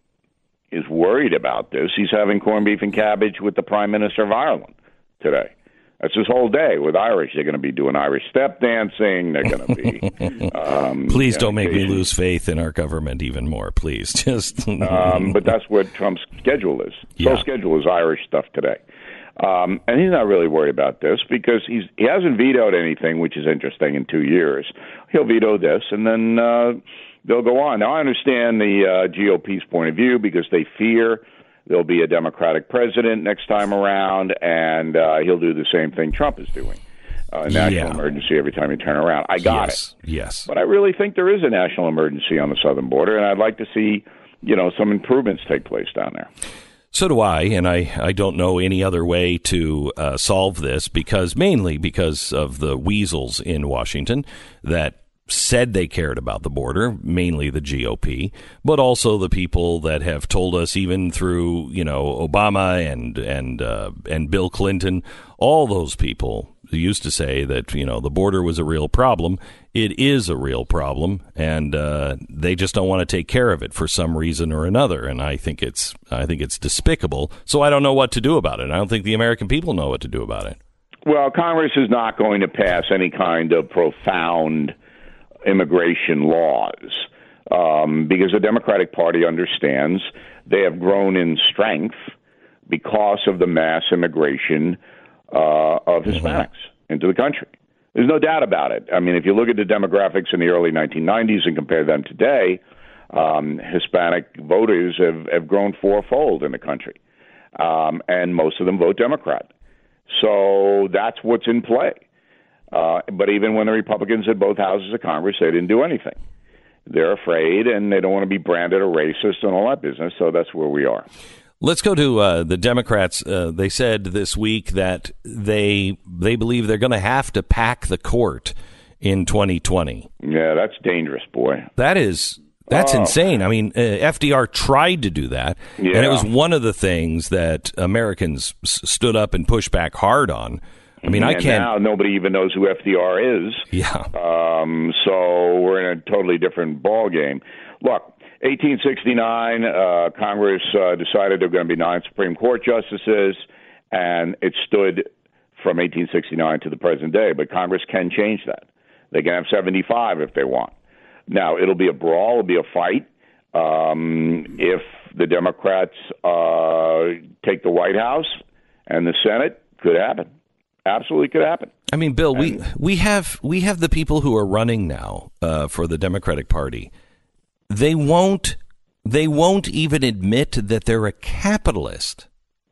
is worried about this. He's having corned beef and cabbage with the Prime Minister of Ireland today. That's his whole day with Irish. They're going to be doing Irish step dancing. They're going to be. Please don't make me lose faith in our government even more. Please, just. But that's what Trump's schedule is. Yeah. His schedule is Irish stuff today, and he's not really worried about this because he hasn't vetoed anything, which is interesting. In 2 years, he'll veto this, and then they'll go on. Now, I understand the GOP's point of view because they fear there'll be a Democratic president next time around, and he'll do the same thing Trump is doing. National emergency every time you turn around. I got it. Yes. But I really think there is a national emergency on the southern border, and I'd like to see, some improvements take place down there. So do I, and I don't know any other way to solve this mainly because of the weasels in Washington that said they cared about the border, mainly the GOP, but also the people that have told us even through, Obama and Bill Clinton, all those people who used to say that, the border was a real problem. It is a real problem, and they just don't want to take care of it for some reason or another. And I think it's despicable. So I don't know what to do about it. I don't think the American people know what to do about it. Well, Congress is not going to pass any kind of profound immigration laws because the Democratic Party understands they have grown in strength because of the mass immigration of Hispanics into the country. There's no doubt about it. I mean, if you look at the demographics in the early 1990s and compare them today, Hispanic voters have grown fourfold in the country. and most of them vote Democrat. So that's what's in play. But even when the Republicans had both houses of Congress, they didn't do anything. They're afraid, and they don't want to be branded a racist and all that business, so that's where we are. Let's go to the Democrats. They said this week that they believe they're going to have to pack the court in 2020. Yeah, that's dangerous, boy. That's insane. I mean, FDR tried to do that, and it was one of the things that Americans stood up and pushed back hard on. I mean, I can't. Now nobody even knows who FDR is. Yeah. So we're in a totally different ball game. Look, 1869, Congress decided there were going to be 9 Supreme Court justices, and it stood from 1869 to the present day. But Congress can change that. They can have 75 if they want. Now, it'll be a brawl. It'll be a fight. If the Democrats take the White House and the Senate, could happen. Absolutely could happen. I mean, Bill, we have the people who are running now for the Democratic Party. They won't even admit that they're a capitalist.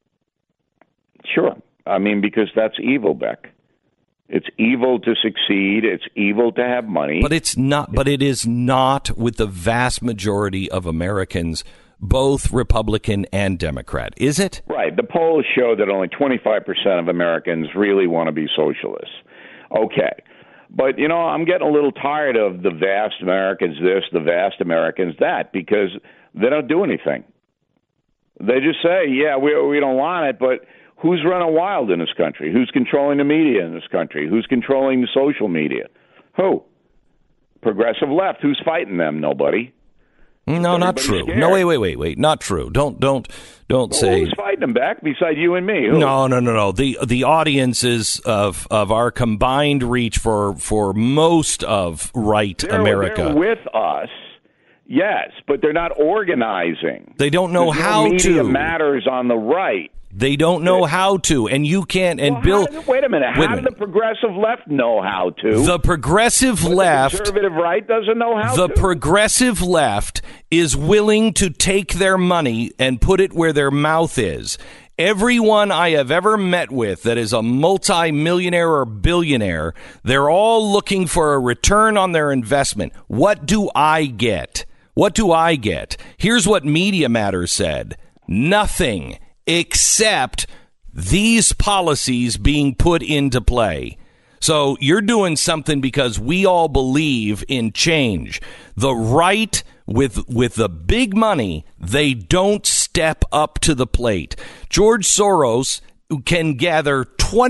Sure. I mean, because that's evil, Beck. It's evil to succeed. It's evil to have money. But it's not. But it is not with the vast majority of Americans, both Republican and Democrat, is it? Right. The polls show that only 25% of Americans really want to be socialists. Okay. But, you know, I'm getting a little tired of the vast Americans this, the vast Americans that, because they don't do anything. They just say, yeah, we don't want it, but who's running wild in this country? Who's controlling the media in this country? Who's controlling the social media? Who? Progressive left. Who's fighting them? Nobody. No, not true. Scared. No, wait. Not true. Don't say. Who's fighting them back beside you and me? Who? No. The audiences of our combined reach for most of America. They're with us, yes, but they're not organizing. They don't know how media to. Matters on the right. They don't know how to, and you can't. And Bill, Bill, wait a minute. How did the progressive left know how to? The progressive left, the conservative right doesn't know how to. The progressive left is willing to take their money and put it where their mouth is. Everyone I have ever met with that is a multi-millionaire or billionaire, they're all looking for a return on their investment. What do I get? Here's what Media Matters said. Nothing. Except these policies being put into play. So you're doing something because we all believe in change. The right with the big money, they don't step up to the plate. George Soros can gather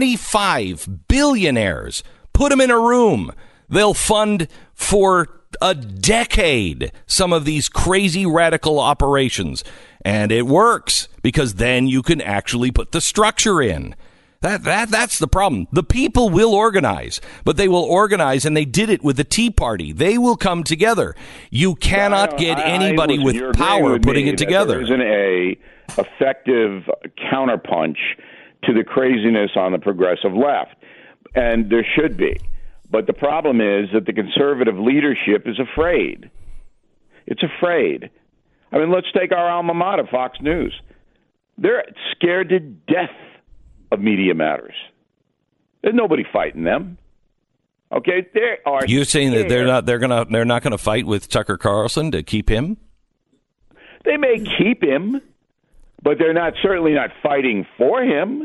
25 billionaires, put them in a room. They'll fund for a decade some of these crazy radical operations. And it works because then you can actually put the structure in. That's the problem. The people will organize, but they will organize, and they did it with the Tea Party. They will come together. You cannot get anybody with power putting it together. There isn't a effective counterpunch to the craziness on the progressive left, and there should be. But the problem is that the conservative leadership is afraid. It's afraid. I mean, let's take our alma mater, Fox News. They're scared to death of Media Matters. There's nobody fighting them. Okay, they are. You're saying that they're not gonna fight with Tucker Carlson to keep him? They may keep him, but they're certainly not fighting for him.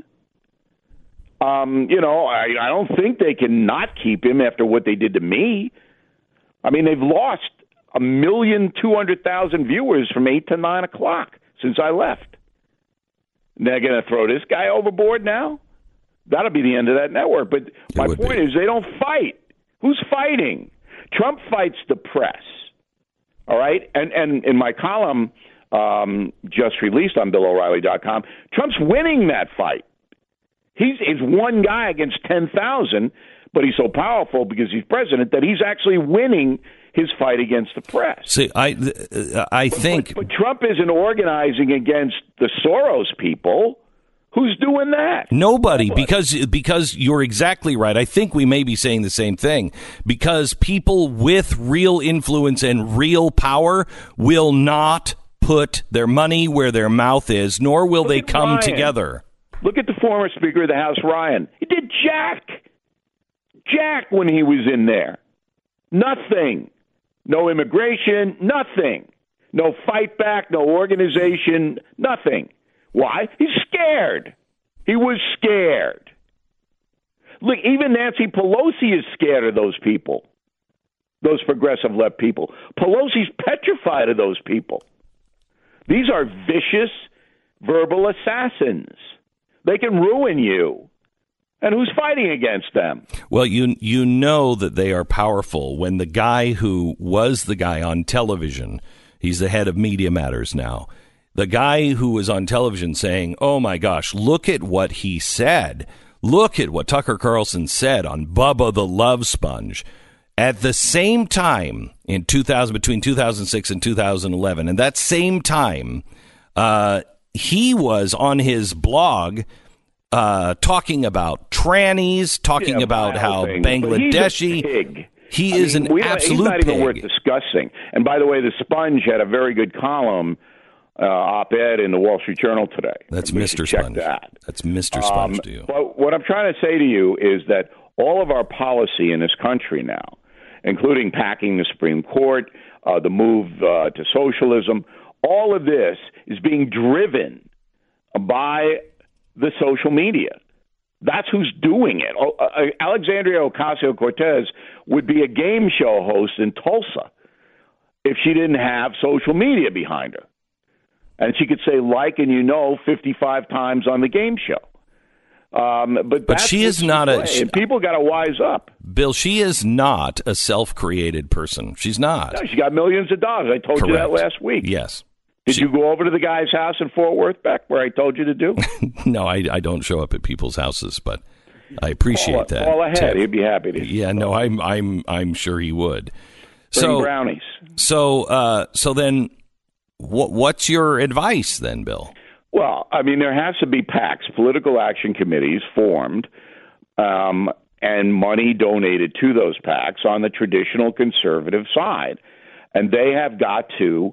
I don't think they can not keep him after what they did to me. I mean, they've lost 1,200,000 viewers from 8 to 9 o'clock since I left. They're going to throw this guy overboard now? That'll be the end of that network. But my point is they don't fight. Who's fighting? Trump fights the press. All right? And in my column just released on BillO'Reilly.com, Trump's winning that fight. He's one guy against 10,000, but he's so powerful because he's president that he's actually winning his fight against the press. See, I think... But Trump isn't organizing against the Soros people. Who's doing that? Nobody, because you're exactly right. I think we may be saying the same thing. Because people with real influence and real power will not put their money where their mouth is, nor will they come Ryan. together. Look at the former Speaker of the House, Ryan. He did jack when he was in there. Nothing. No immigration, nothing. No fight back, no organization, nothing. Why? He's scared. He was scared. Look, even Nancy Pelosi is scared of those people, those progressive left people. Pelosi's petrified of those people. These are vicious verbal assassins. They can ruin you. And who's fighting against them? Well, you know that they are powerful when the guy who was the guy on television, he's the head of Media Matters now, the guy who was on television saying, oh, my gosh, look at what he said. Look at what Tucker Carlson said on Bubba the Love Sponge. At the same time, in between 2006 and 2011, and that same time, he was on his blog talking about trannies, talking about how Bangladeshi. He is an absolute He's not even pig. worth discussing. And by the way, the Sponge had a very good column, op-ed in the Wall Street Journal today. That's We Mr. should check Sponge. that. That's Mr. Sponge to you. But what I'm trying to say to you is that all of our policy in this country now, including packing the Supreme Court, the move to socialism, all of this is being driven by the social media. That's who's doing it. Alexandria Ocasio-Cortez would be a game show host in Tulsa if she didn't have social media behind her. And she could say, 55 times on the game show. But she is not and people got to wise up. Bill, she is not a self-created person. She's not. No, she got millions of dollars. I told you that last week. Yes. Did you go over to the guy's house in Fort Worth, Beck, where I told you to do? No, I don't show up at people's houses, but I appreciate that. Call ahead. He'd be happy to. Yeah, no, I'm sure he would. Bring brownies. So then, what's your advice then, Bill? Well, I mean, there has to be PACs, political action committees, formed, and money donated to those PACs on the traditional conservative side, and they have got to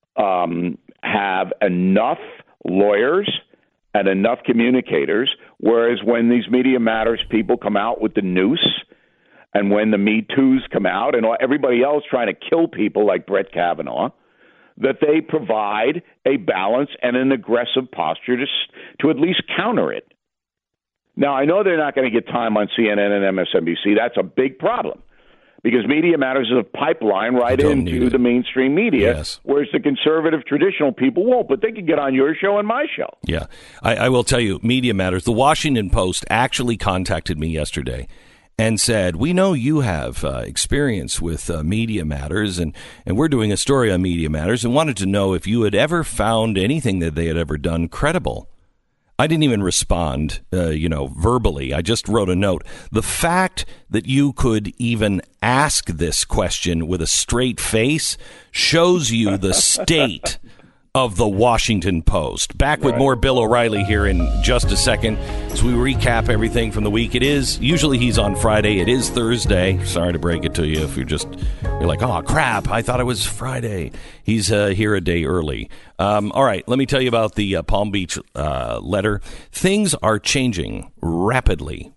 have enough lawyers and enough communicators, whereas when these Media Matters people come out with the noose and when the Me Too's come out and everybody else trying to kill people like Brett Kavanaugh, that they provide a balance and an aggressive posture to at least counter it. Now, I know they're not going to get time on CNN and MSNBC. That's a big problem because Media Matters is a pipeline right into the mainstream media, yes. Whereas the conservative traditional people won't, but they can get on your show and my show. Yeah, I will tell you, Media Matters. The Washington Post actually contacted me yesterday and said, we know you have experience with Media Matters, and we're doing a story on Media Matters, and wanted to know if you had ever found anything that they had ever done credible. I didn't even respond, verbally. I just wrote a note. The fact that you could even ask this question with a straight face shows you the state of the Washington Post. Back with more Bill O'Reilly here in just a second as we recap everything from the week. Usually he's on Friday. It is Thursday. Sorry to break it to you if you're like, oh, crap, I thought it was Friday. He's here a day early. All right, let me tell you about the Palm Beach letter. Things are changing rapidly.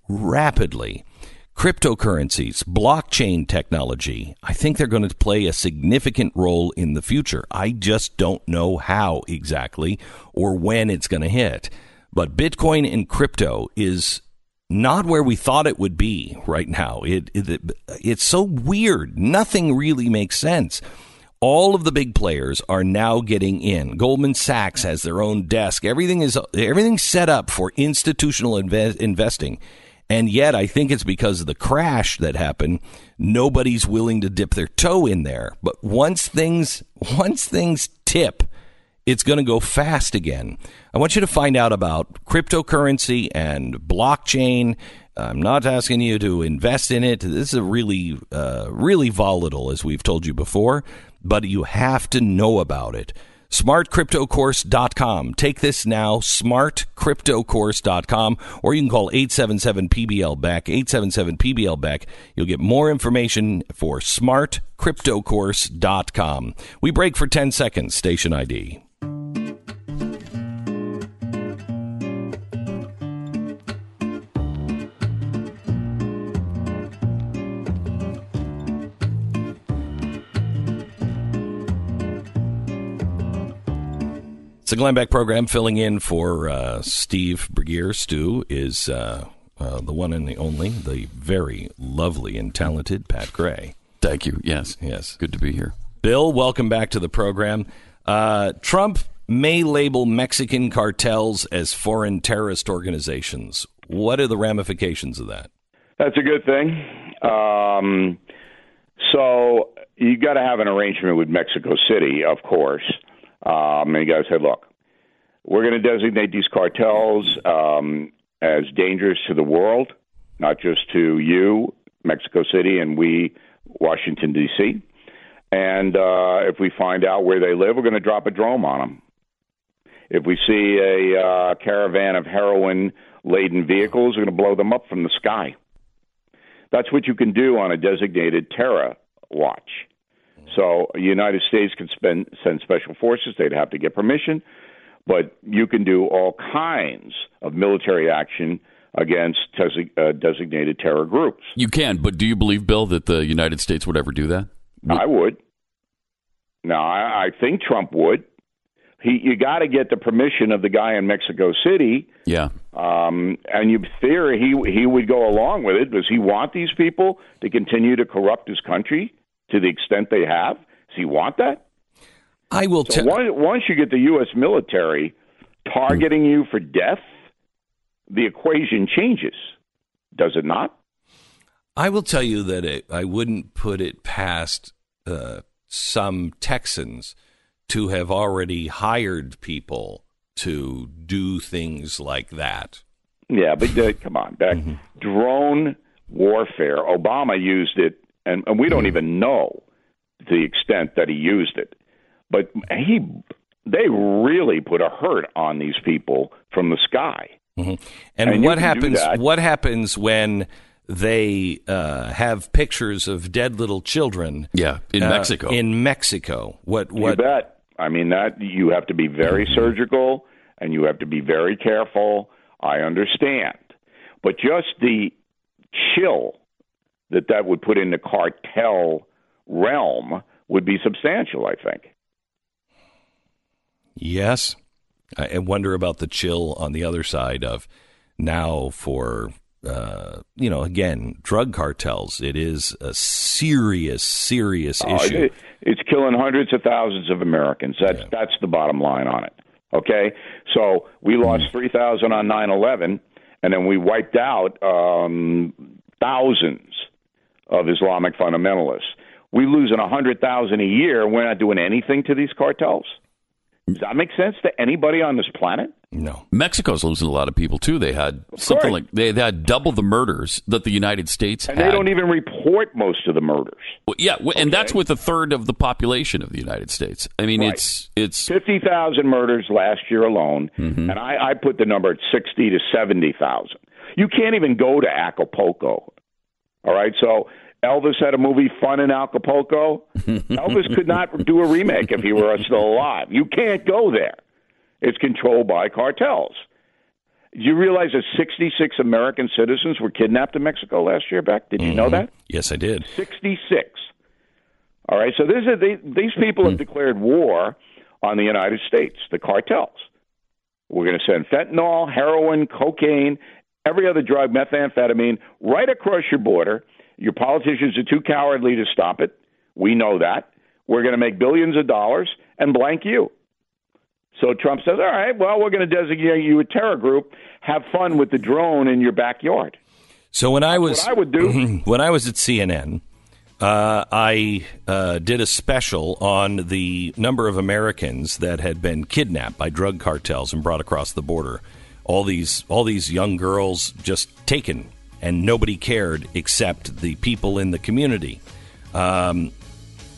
Cryptocurrencies, blockchain technology, I think they're going to play a significant role in the future. I just don't know how exactly or when it's going to hit. But Bitcoin and crypto is not where we thought it would be right now. It's so weird. Nothing really makes sense. All of the big players are now getting in. Goldman Sachs has their own desk. Everything's set up for institutional investing. And yet, I think it's because of the crash that happened. Nobody's willing to dip their toe in there. But once things tip, it's going to go fast again. I want you to find out about cryptocurrency and blockchain. I'm not asking you to invest in it. This is really volatile, as we've told you before. But you have to know about it. SmartCryptoCourse.com. Take this now, SmartCryptoCourse.com, or you can call 877-PBL-BECK, 877-PBL-BECK. You'll get more information for SmartCryptoCourse.com. We break for 10 seconds. Station ID. It's the Glenn Beck program, filling in for Steve Bergier. Stu is the one and the only, the very lovely and talented Pat Gray. Thank you. Yes. Good to be here. Bill, welcome back to the program. Trump may label Mexican cartels as foreign terrorist organizations. What are the ramifications of that? That's a good thing. So you got to have an arrangement with Mexico City, of course. And you got to say, look, we're going to designate these cartels as dangerous to the world, not just to you, Mexico City, and we, Washington, D.C. And if we find out where they live, we're going to drop a drone on them. If we see a caravan of heroin-laden vehicles, we're going to blow them up from the sky. That's what you can do on a designated terror watch. So the United States can send special forces. They'd have to get permission. But you can do all kinds of military action against designated terror groups. You can, but do you believe, Bill, that the United States would ever do that? I would. Now, I think Trump would. You got to get the permission of the guy in Mexico City. Yeah. And you fear he would go along with it. Does he want these people to continue to corrupt his country to the extent they have? Does he want that? I will tell. Once you get the U.S. military targeting you for death, the equation changes. Does it not? I will tell you that I wouldn't put it past some Texans to have already hired people to do things like that. Yeah, but come on, Beck. Mm-hmm. Drone warfare. Obama used it, and we don't even know the extent that he used it. But they really put a hurt on these people from the sky. Mm-hmm. And what happens? What happens when they have pictures of dead little children? Yeah, in Mexico. In Mexico, what? You bet. I mean, that you have to be very surgical and you have to be very careful. I understand, but just the chill that would put in the cartel realm would be substantial, I think. Yes. I wonder about the chill on the other side of now for, again, drug cartels. It is a serious issue. It's killing hundreds of thousands of Americans. That's the bottom line on it. Okay? So we lost 3,000 on 9/11, and then we wiped out thousands of Islamic fundamentalists. We're losing 100,000 a year. We're not doing anything to these cartels. Does that make sense to anybody on this planet? No. Mexico's losing a lot of people too. They had they had double the murders that the United States had. And they don't even report most of the murders. Well, yeah, and that's with a third of the population of the United States. I mean, it's 50,000 murders last year alone, and I put the number at 60 to 70,000. You can't even go to Acapulco. All right, so Elvis had a movie, Fun in Acapulco. Elvis could not do a remake if he were still alive. You can't go there. It's controlled by cartels. Do you realize that 66 American citizens were kidnapped in Mexico last year, Beck? Did you know that? Yes, I did. 66. All right, so these people have declared war on the United States, the cartels. We're going to send fentanyl, heroin, cocaine, every other drug, methamphetamine, right across your border. Your politicians are too cowardly to stop it. We know that. We're going to make billions of dollars and blank you. So Trump says, all right, well, we're going to designate you a terror group. Have fun with the drone in your backyard. So when I was what I would do. When I was at CNN, I did a special on the number of Americans that had been kidnapped by drug cartels and brought across the border. All these young girls just taken, and nobody cared except the people in the community.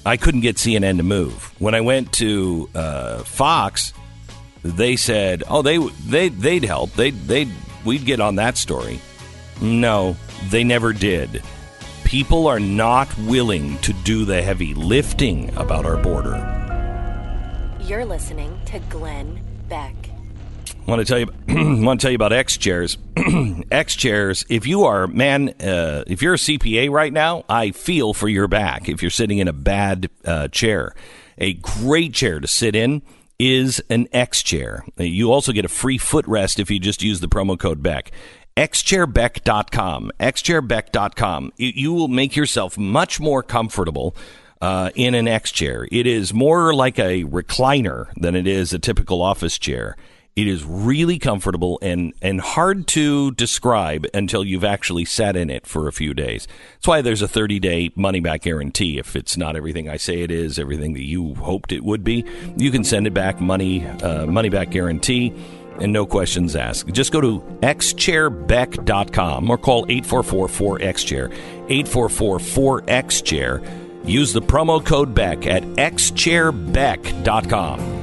I couldn't get CNN to move. When I went to Fox, they said, "Oh, they'd help. We'd get on that story." No, they never did. People are not willing to do the heavy lifting about our border. You're listening to Glenn Beck. I want to tell you about X Chairs. X Chairs. If you are if you're a CPA right now, I feel for your back. If you're sitting in a bad chair, a great chair to sit in is an X Chair. You also get a free footrest if you just use the promo code Beck. xchairbeck.com. xchairbeck.com. You will make yourself much more comfortable in an X chair. It is more like a recliner than it is a typical office chair. It is really comfortable and hard to describe until you've actually sat in it for a few days. That's why there's a 30-day money-back guarantee. If it's not everything I say it is, everything that you hoped it would be, you can send it back, money-back guarantee, and no questions asked. Just go to xchairbeck.com or call 844-4XChair, 844-4XChair. Use the promo code Beck at xchairbeck.com.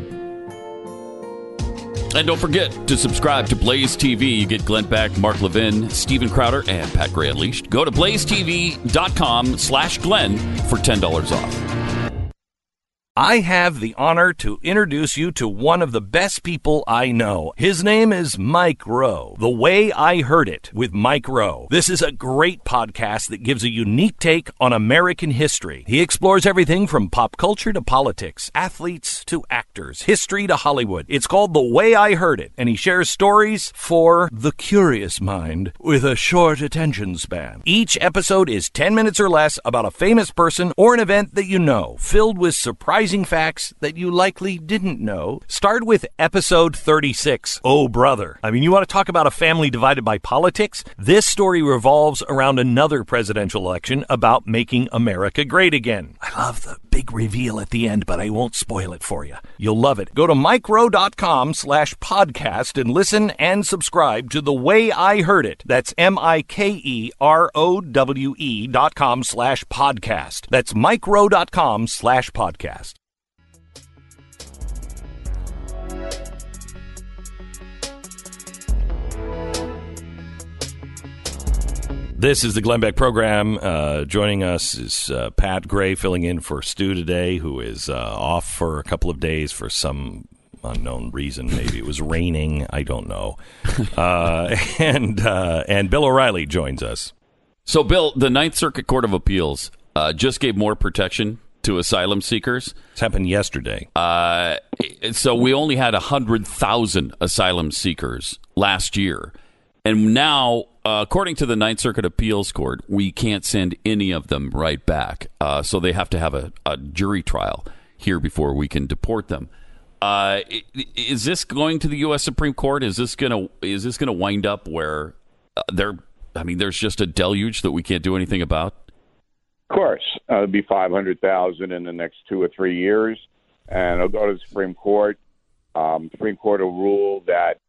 And don't forget to subscribe to Blaze TV. You get Glenn Beck, Mark Levin, Steven Crowder, and Pat Gray Unleashed. Go to blazetv.com/Glenn for $10 off. I have the honor to introduce you to one of the best people I know. His name is Mike Rowe. The Way I Heard It with Mike Rowe. This is a great podcast that gives a unique take on American history. He explores everything from pop culture to politics, athletes to actors, history to Hollywood. It's called The Way I Heard It, and he shares stories for the curious mind with a short attention span. Each episode is 10 minutes or less about a famous person or an event that you know, filled with surprising facts that you likely didn't know. Start with episode 36. Oh, brother. I mean, you want to talk about a family divided by politics? This story revolves around another presidential election about making America great again. I love the big reveal at the end, but I won't spoil it for you. You'll love it. Go to mikerowe.com/podcast and listen and subscribe to The Way I Heard It. That's MikeRowe.com/podcast. That's mikerowe.com/podcast. This is the Glenn Beck program. Joining us is Pat Gray, filling in for Stu today, who is off for a couple of days for some unknown reason. Maybe it was raining. I don't know. And Bill O'Reilly joins us. So, Bill, the Ninth Circuit Court of Appeals just gave more protection to asylum seekers. This happened yesterday. So we only had 100,000 asylum seekers last year. And now, according to the Ninth Circuit Appeals Court, we can't send any of them right back. So they have to have a jury trial here before we can deport them. Is this going to the U.S. Supreme Court? Is this going to wind up where there's just a deluge that we can't do anything about? Of course. It'll be 500,000 in the next 2 or 3 years, and it'll go to the Supreme Court. The Supreme Court will rule that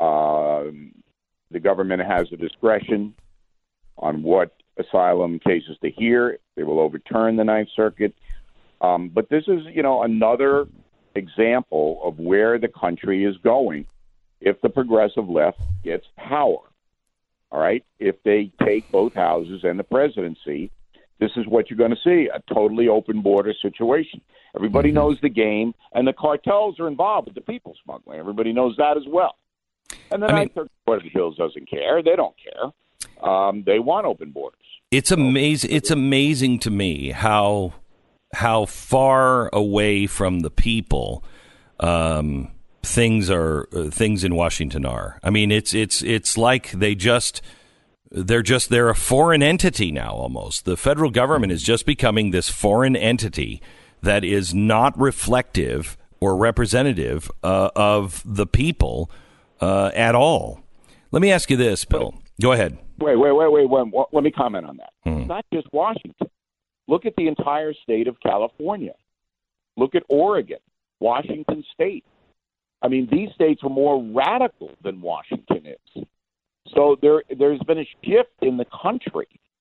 the government has a discretion on what asylum cases to hear. They will overturn the Ninth Circuit. But this is, another example of where the country is going if the progressive left gets power. All right? If they take both houses and the presidency, this is what you're going to see, a totally open border situation. Everybody knows the game, and the cartels are involved with the people smuggling. Everybody knows that as well. And the Ninth Circuit Court of Appeals doesn't care. They don't care. They want open borders. It's amazing. It's amazing to me how far away from the people things in Washington are. I mean, it's like they're a foreign entity now. Almost the federal government is just becoming this foreign entity that is not reflective or representative of the people at all. Let me ask you this, Bill. Go ahead. Wait. Let me comment on that. It's not just Washington. Look at the entire state of California. Look at Oregon, Washington State. I mean, these states are more radical than Washington is. So there's been a shift in the country.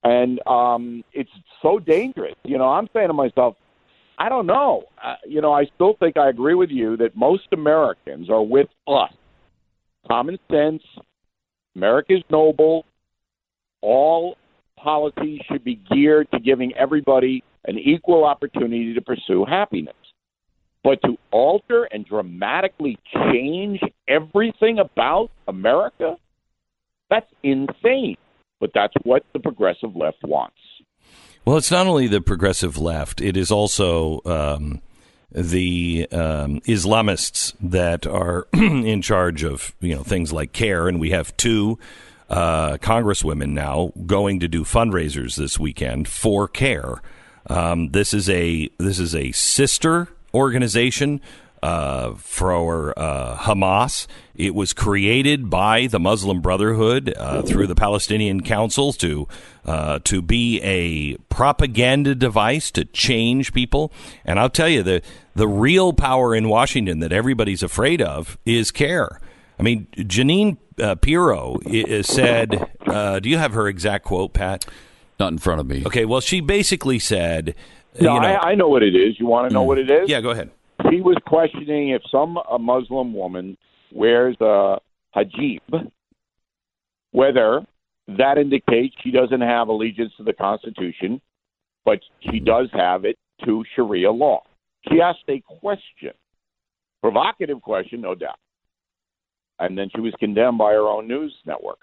And it's so dangerous. I'm saying to myself, I don't know. I still think I agree with you that most Americans are with us. Common sense, America is noble, all policies should be geared to giving everybody an equal opportunity to pursue happiness. But to alter and dramatically change everything about America, that's insane. But that's what the progressive left wants. Well, it's not only the progressive left, it is also the Islamists that are in charge of things like CARE, and we have two congresswomen now going to do fundraisers this weekend for CARE. This is a sister organization for Hamas. It was created by the Muslim Brotherhood through the Palestinian Council to be a propaganda device to change people. And I'll tell you, the real power in Washington that everybody's afraid of is CARE. I mean, Jeanine Pirro said, do you have her exact quote, Pat? Not in front of me. Okay, well, she basically said... I know what it is. You want to know what it is? Yeah, go ahead. He was questioning if a Muslim woman wears a hijab, whether that indicates she doesn't have allegiance to the Constitution, but she does have it to Sharia law. She asked a question, provocative question, no doubt. And then she was condemned by her own news network.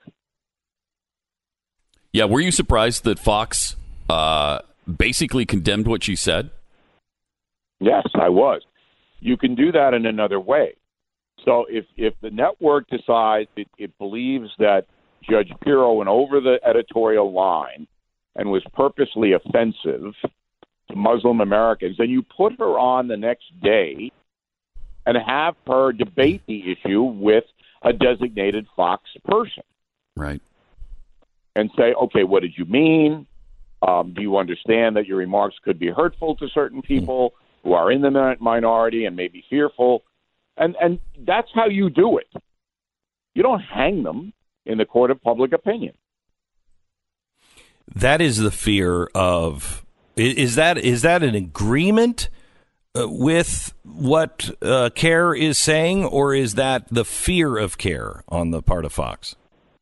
Yeah, were you surprised that Fox basically condemned what she said? Yes, I was. You can do that in another way. So if the network decides it believes that Judge Pirro went over the editorial line and was purposely offensive to Muslim Americans, then you put her on the next day and have her debate the issue with a designated Fox person. Right. And say, okay, what did you mean? Do you understand that your remarks could be hurtful to certain people who are in the minority and may be fearful? And that's how you do it. You don't hang them in the court of public opinion. That is the fear of... Is that an agreement with what CARE is saying, or is that the fear of CARE on the part of Fox?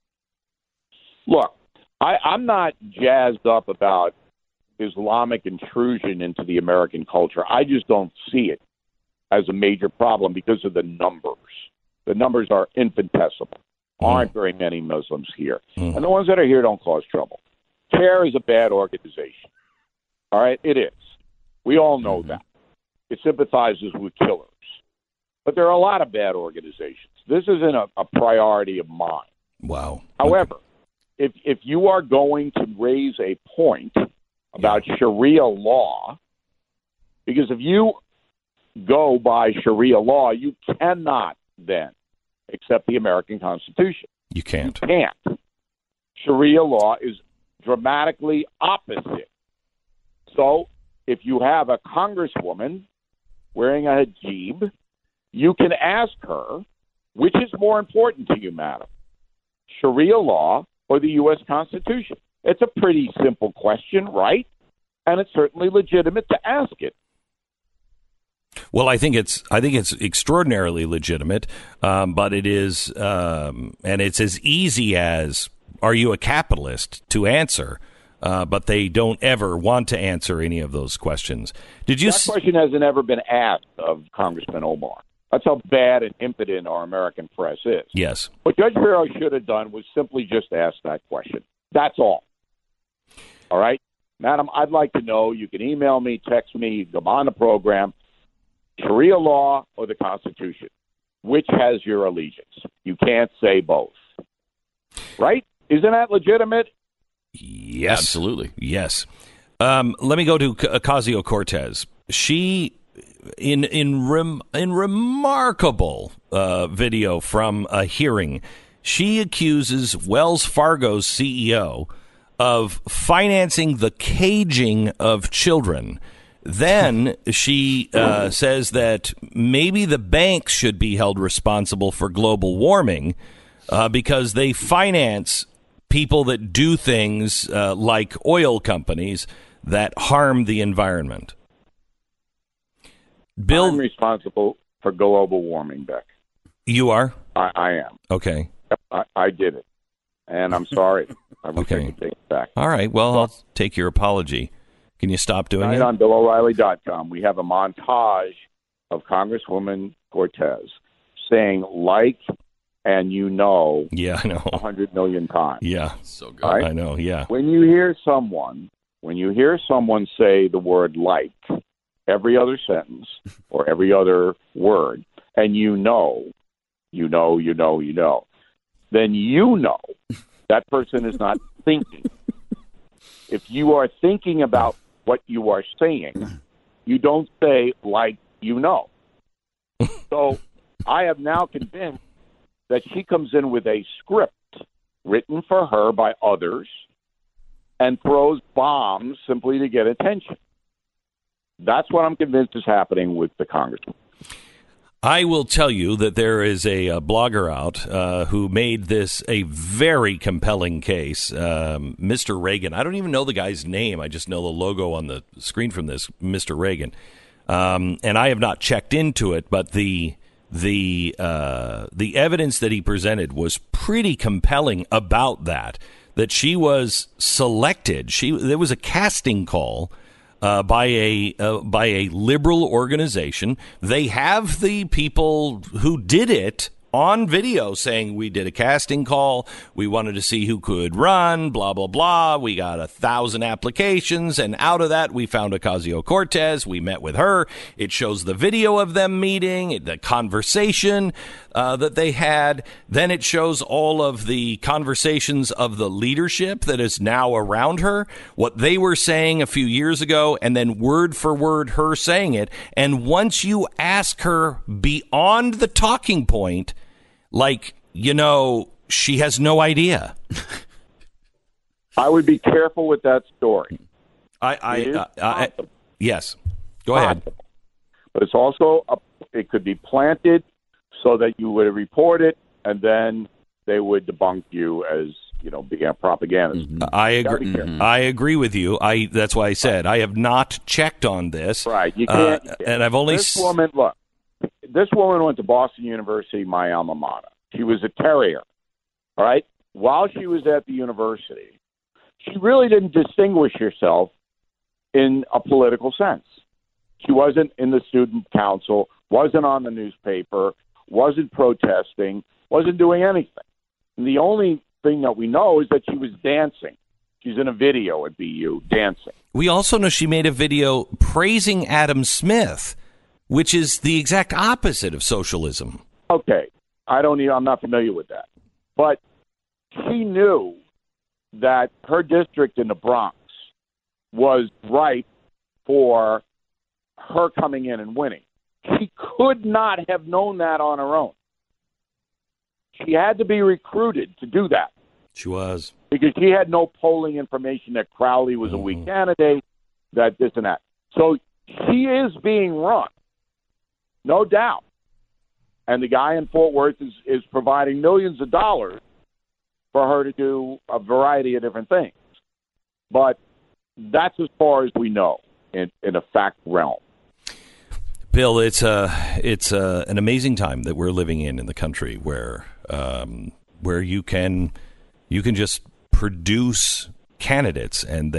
Look, I'm not jazzed up about Islamic intrusion into the American culture. I just don't see it as a major problem because of the numbers. The numbers are infinitesimal. Aren't very many Muslims here. And the ones that are here don't cause trouble. CARE is a bad organization. All right? It is. We all know that. It sympathizes with killers. But there are a lot of bad organizations. This isn't a priority of mine. Wow. However, if you are going to raise a point about Sharia law, because if you go by Sharia law, you cannot then accept the American Constitution. You can't. You can't. Sharia law is dramatically opposite. So if you have a congresswoman wearing a hijab, you can ask her, which is more important to you, madam, Sharia law or the U.S. Constitution? It's a pretty simple question, right? And it's certainly legitimate to ask it. Well, I think it's extraordinarily legitimate, but it is, and it's as easy as, are you a capitalist, to answer, but they don't ever want to answer any of those questions. That question hasn't ever been asked of Congressman Omar. That's how bad and impotent our American press is. Yes. What Judge Pirro should have done was simply just ask that question. That's all. All right? Madam, I'd like to know. You can email me, text me, come on the program. Sharia law or the Constitution? Which has your allegiance? You can't say both. Right? Isn't that legitimate? Yes. Absolutely. Yes. Let me go to Ocasio-Cortez. She, in remarkable video from a hearing, she accuses Wells Fargo's CEO of financing the caging of children. Then she says that maybe the banks should be held responsible for global warming because they finance people that do things like oil companies that harm the environment. Bill, I'm responsible for global warming, Beck. You are? I am. Okay. I did it, and I'm sorry. I wish I Okay. could take it back. All right. Well, I'll take your apology. Can you stop doing it? Tonight on BillO'Reilly.com, we have a montage of Congresswoman Cortez saying "like" and Yeah, I know. 100 million times. Yeah. So good. Right? I know. Yeah. When you hear someone say the word "like" every other sentence or every other word, and then that person is not thinking. If you are thinking about what you are saying, you don't say "like." So I have now convinced that she comes in with a script written for her by others and throws bombs simply to get attention. That's what I'm convinced is happening with the congressman. I will tell you that there is a blogger out who made this a very compelling case. Mr. Reagan. I don't even know the guy's name. I just know the logo on the screen from this, Mr. Reagan. And I have not checked into it, but the evidence that he presented was pretty compelling about that she was selected. There was a casting call by a liberal organization. They have the people who did it on video saying, we did a casting call. We wanted to see who could run, blah, blah, blah. We got 1,000 applications. And out of that, we found Ocasio-Cortez. We met with her. It shows the video of them meeting, the conversation that they had. Then it shows all of the conversations of the leadership that is now around her, what they were saying a few years ago, and then word for word her saying it. And once you ask her beyond the talking point, like, she has no idea. I would be careful with that story. Yes. Go ahead. But it's also, it could be planted so that you would report it, and then they would debunk you as, being a propagandist. I agree. I agree with you. That's why I said I have not checked on this. Right. You can't. And I've only This woman went to Boston University, my alma mater. She was a terrier, all right? While she was at the university, she really didn't distinguish herself in a political sense. She wasn't in the student council, wasn't on the newspaper, wasn't protesting, wasn't doing anything. And the only thing that we know is that she was dancing. She's in a video at BU dancing. We also know she made a video praising Adam Smith, which is the exact opposite of socialism. Okay. I'm not familiar with that. But she knew that her district in the Bronx was ripe for her coming in and winning. She could not have known that on her own. She had to be recruited to do that. She was. Because she had no polling information that Crowley was a weak candidate, that this and that. So she is being run, no doubt. And the guy in Fort Worth is providing millions of dollars for her to do a variety of different things. But that's as far as we know in a fact realm. Bill, it's an amazing time that we're living in the country where you can just produce candidates and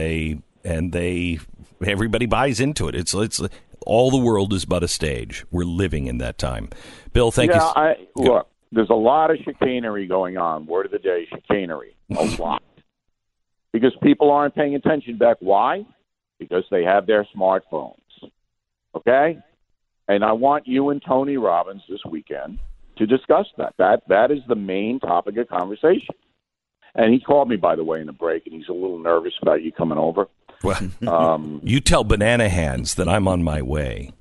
everybody buys into it. It's all the world is but a stage. We're living in that time. Bill, thank you. Look, there's a lot of chicanery going on. Word of the day, chicanery. A lot. Because people aren't paying attention back. Why? Because they have their smartphones. Okay? And I want you and Tony Robbins this weekend to discuss that. That is the main topic of conversation. And he called me, by the way, in the break, and he's a little nervous about you coming over. Well, you tell Banana Hands that I'm on my way.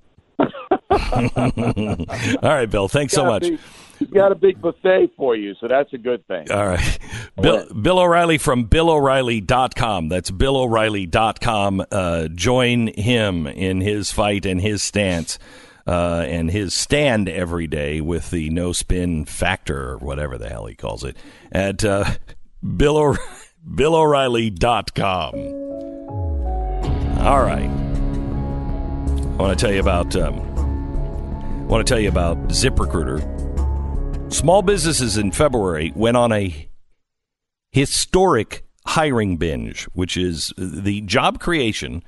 All right, Bill. Thanks so much. He's got a big buffet for you, so that's a good thing. All right. Bill O'Reilly from BillO'Reilly.com. That's BillO'Reilly.com. Join him in his fight and his stance and his stand every day with the no spin factor or whatever the hell he calls it at Bill O'Reilly. BillO'Reilly.com. All right. I want to tell you about ZipRecruiter. Small businesses in February went on a historic hiring binge, which is the job creation.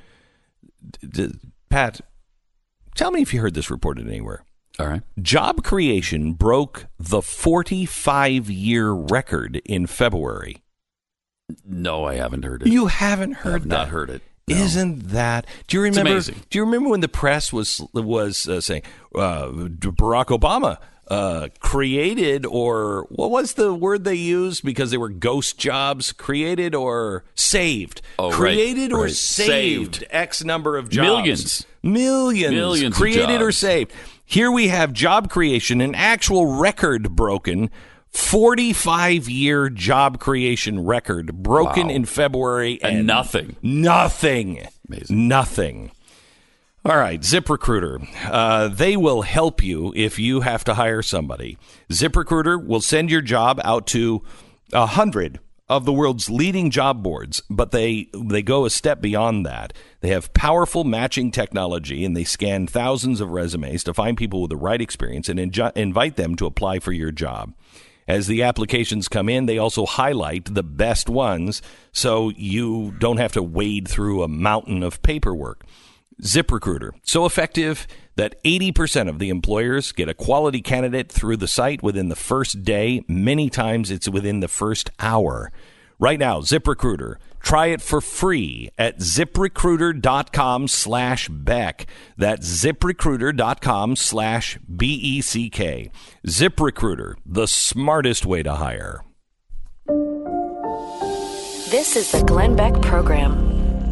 Pat, tell me if you heard this reported anywhere. All right. Job creation broke the 45-year record in February. No, I haven't heard it. You haven't heard that? Not heard it. No. Isn't that? Do you remember? It's amazing. Do you remember when the press was saying Barack Obama created, or what was the word they used, because they were ghost jobs, created or saved? Oh, created or right. saved X number of jobs. Millions created of or jobs. saved. Here we have job creation, an actual record broken. 45-year job creation record broken in February, and nothing. Amazing. Nothing. All right, ZipRecruiter. They will help you if you have to hire somebody. ZipRecruiter will send your job out to 100 of the world's leading job boards, but they go a step beyond that. They have powerful matching technology, and they scan thousands of resumes to find people with the right experience and invite them to apply for your job. As the applications come in, they also highlight the best ones so you don't have to wade through a mountain of paperwork. ZipRecruiter, so effective that 80% of the employers get a quality candidate through the site within the first day. Many times it's within the first hour. Right now, ZipRecruiter. Try it for free at ZipRecruiter.com/Beck. That's ZipRecruiter.com/BECK. ZipRecruiter, the smartest way to hire. This is the Glenn Beck Program.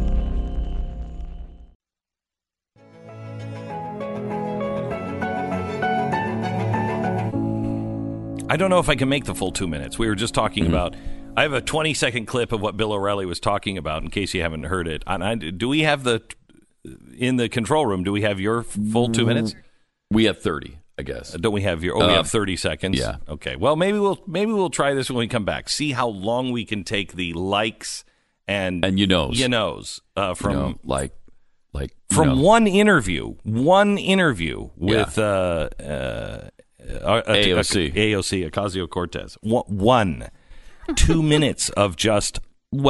I don't know if I can make the full 2 minutes. We were just talking about... I have a 20-second clip of what Bill O'Reilly was talking about, in case you haven't heard it. Do we have in the control room, do we have your full 2 minutes? We have 30, I guess. Don't we have your... we have 30 seconds? Yeah. Okay. Well, maybe we'll try this when we come back. See how long we can take the likes and you knows. From one interview with AOC, Ocasio-Cortez. 2 minutes of just,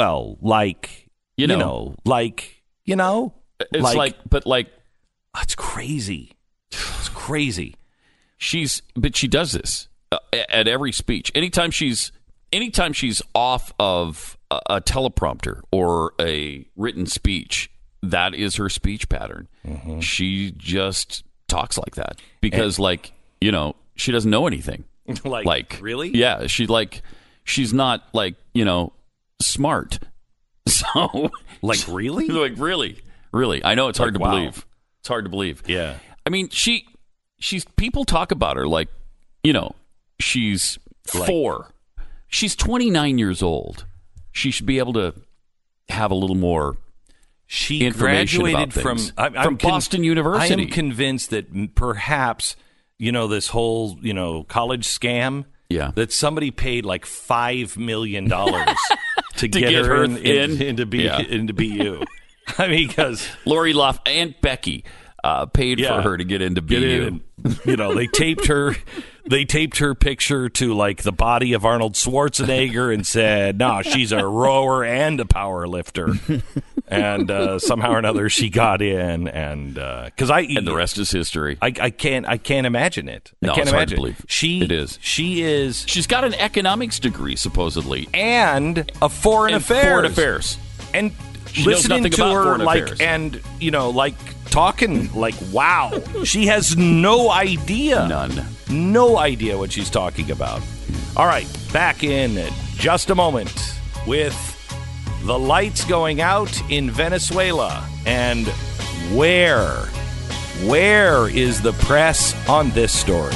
it's crazy. It's crazy. But she does this at every speech. Anytime she's off of a teleprompter or a written speech, that is her speech pattern. Mm-hmm. She just talks like that because, she doesn't know anything. Really? Yeah. She's not smart. So really. I know it's hard to believe. It's hard to believe. Yeah. I mean, she's people talk about her she's 4. She's 29 years old. She should be able to have a little more information graduated about things. from Boston University. I am convinced that perhaps, this whole, college scam, that somebody paid like $5 million to get her into BU. I mean, because Lori Loughlin and Becky paid for her to get into BU. They taped her picture to the body of Arnold Schwarzenegger and said, "No, she's a rower and a power lifter." And somehow or another she got in, and the rest is history. I can't imagine it. No, I can't it's hard to imagine believe. It is. She's got an economics degree supposedly, and a foreign affairs, and she listening knows to her affairs. and talking wow, she has no idea. No idea what she's talking about. All right, back in just a moment with the lights going out in Venezuela and where is the press on this story?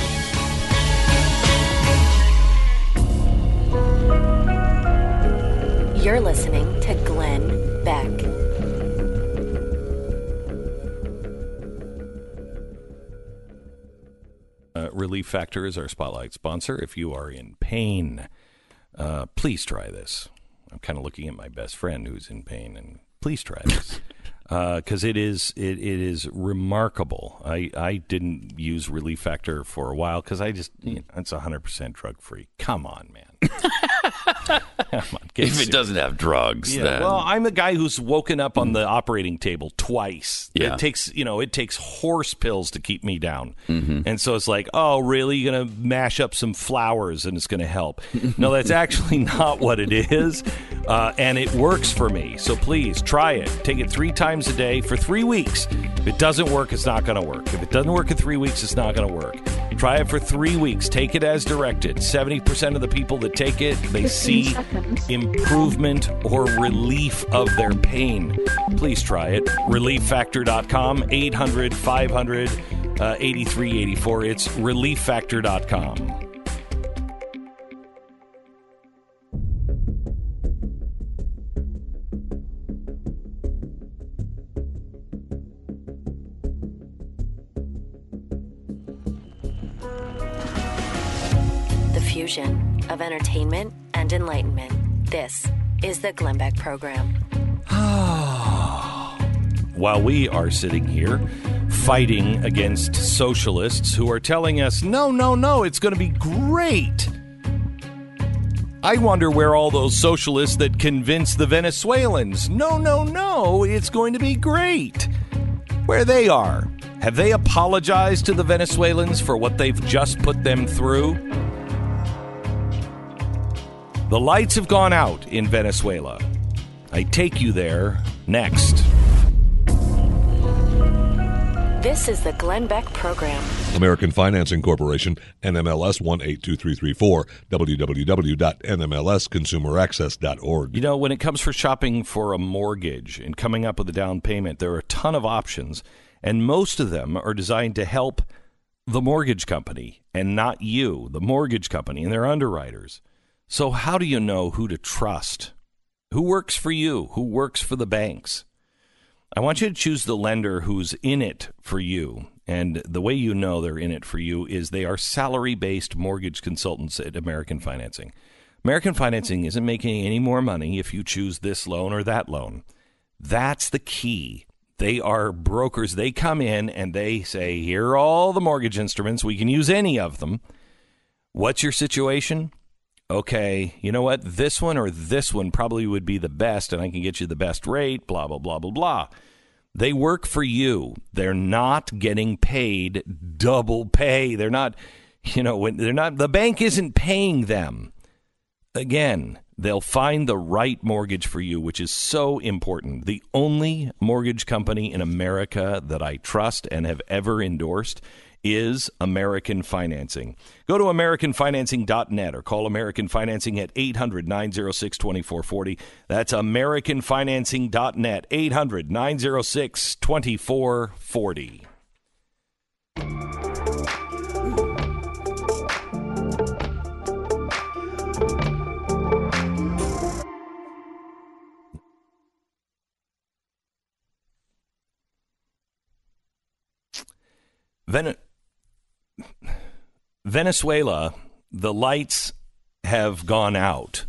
You're listening to Glenn Beck. Relief Factor is our spotlight sponsor. If you are in pain, please try this. I'm kind of looking at my best friend who's in pain, and please try this. Because it is remarkable. I didn't use Relief Factor for a while because it's 100% drug free. Come on, man. Come on, if it doesn't have drugs, then... Well, I'm a guy who's woken up on the operating table twice. Yeah. It takes horse pills to keep me down. Mm-hmm. And so it's like, oh, really? You're going to mash up some flowers and it's going to help. No, that's actually not what it is. And it works for me. So please try it. Take it 3 times a day for 3 weeks. If it doesn't work, it's not going to work. If it doesn't work in 3 weeks, it's not going to work. Try it for 3 weeks. Take it as directed. 70% of the people that take it, they see improvement or relief of their pain. Please try it. ReliefFactor.com, 800-500-8384. It's ReliefFactor.com. Fusion of entertainment and enlightenment. This is the Glenn Beck Program. While we are sitting here fighting against socialists who are telling us, no, it's going to be great. I wonder where all those socialists that convinced the Venezuelans, no, it's going to be great, where they are. Have they apologized to the Venezuelans for what they've just put them through? The lights have gone out in Venezuela. I take you there next. This is the Glenn Beck Program. American Financing Corporation, NMLS 182334, www.nmlsconsumeraccess.org. You know, when it comes for shopping for a mortgage and coming up with a down payment, there are a ton of options, and most of them are designed to help the mortgage company and not you, the mortgage company and their underwriters. So how do you know who to trust? Who works for you? Who works for the banks? I want you to choose the lender who's in it for you. And the way you know they're in it for you is they are salary-based mortgage consultants at American Financing. American Financing isn't making any more money if you choose this loan or that loan. That's the key. They are brokers. They come in and they say, here are all the mortgage instruments. We can use any of them. What's your situation? Okay, you know what? This one or this one probably would be the best, and I can get you the best rate, blah, blah, blah, blah, blah. They work for you. They're not getting paid double pay. They're not, the bank isn't paying them. Again, they'll find the right mortgage for you, which is so important. The only mortgage company in America that I trust and have ever endorsed is American Financing. Go to AmericanFinancing.net or call American Financing at 800-906-2440. That's AmericanFinancing.net, 800-906-2440. Venezuela, the lights have gone out.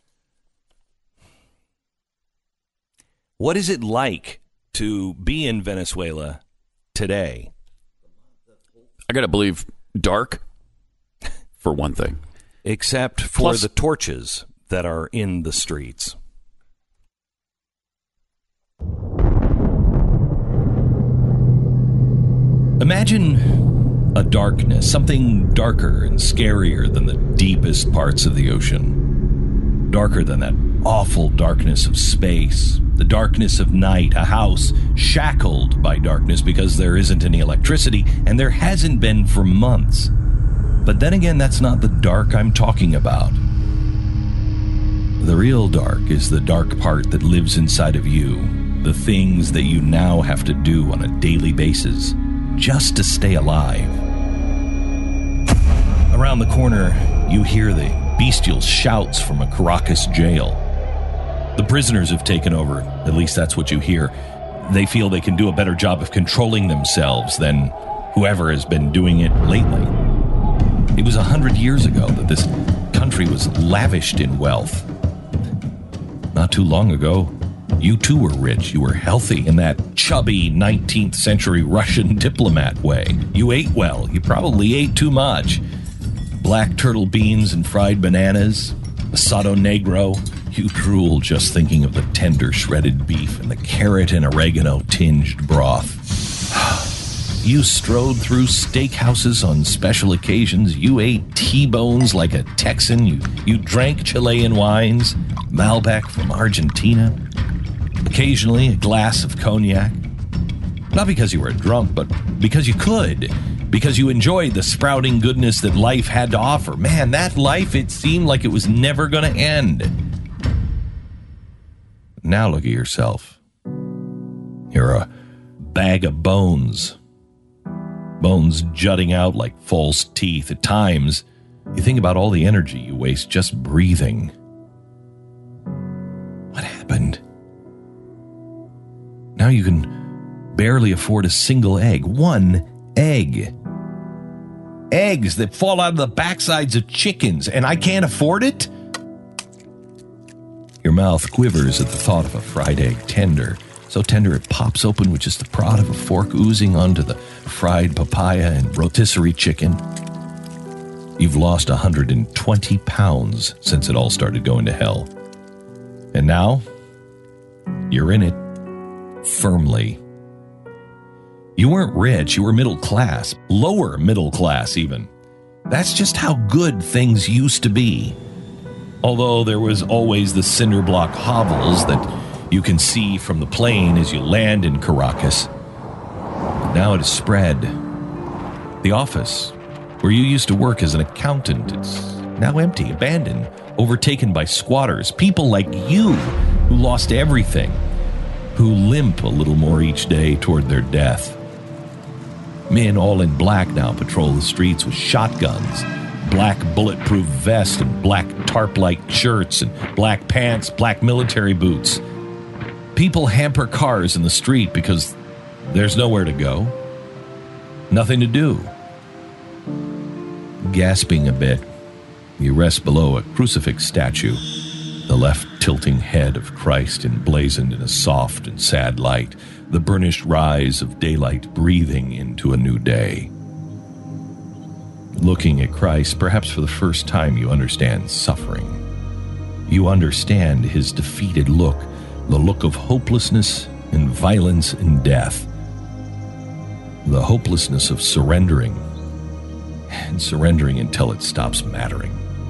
What is it like to be in Venezuela today? I got to believe dark, for one thing. Except for the torches that are in the streets. Imagine a darkness, something darker and scarier than the deepest parts of the ocean. Darker than that awful darkness of space, the darkness of night, a house shackled by darkness because there isn't any electricity, and there hasn't been for months. But then again, that's not the dark I'm talking about. The real dark is the dark part that lives inside of you, the things that you now have to do on a daily basis just to stay alive. Around the corner, you hear the bestial shouts from a Caracas jail. The prisoners have taken over, at least that's what you hear. They feel they can do a better job of controlling themselves than whoever has been doing it lately. It was 100 years ago that this country was lavished in wealth. Not too long ago, you too were rich. You were healthy in that chubby 19th century Russian diplomat way. You ate well. You probably ate too much. Black turtle beans and fried bananas, asado negro. You drool just thinking of the tender shredded beef and the carrot and oregano tinged broth. You strode through steakhouses on special occasions. You ate T-bones like a Texan. You drank Chilean wines, Malbec from Argentina. Occasionally, a glass of cognac. Not because you were drunk, but because you could. Because you enjoyed the sprouting goodness that life had to offer. Man, that life, it seemed like it was never going to end. Now look at yourself. You're a bag of bones. Bones jutting out like false teeth. At times, you think about all the energy you waste just breathing. What happened? Now you can barely afford a single egg. One egg. Eggs that fall out of the backsides of chickens, and I can't afford it? Your mouth quivers at the thought of a fried egg tender. So tender it pops open with just the prod of a fork oozing onto the fried papaya and rotisserie chicken. You've lost 120 pounds since it all started going to hell. And now, you're in it firmly. You weren't rich, you were middle class, lower middle class even. That's just how good things used to be. Although there was always the cinder block hovels that you can see from the plane as you land in Caracas. But now it has spread. The office, where you used to work as an accountant, it's now empty, abandoned, overtaken by squatters, people like you who lost everything, who limp a little more each day toward their death. Men all in black now patrol the streets with shotguns, black bulletproof vests and black tarp-like shirts and black pants, black military boots. People hamper cars in the street because there's nowhere to go, nothing to do. Gasping a bit, you rest below a crucifix statue, the left tilting head of Christ emblazoned in a soft and sad light, the burnished rise of daylight breathing into a new day. Looking at Christ, perhaps for the first time you understand suffering. You understand his defeated look, the look of hopelessness and violence and death. The hopelessness of surrendering, and surrendering until it stops mattering.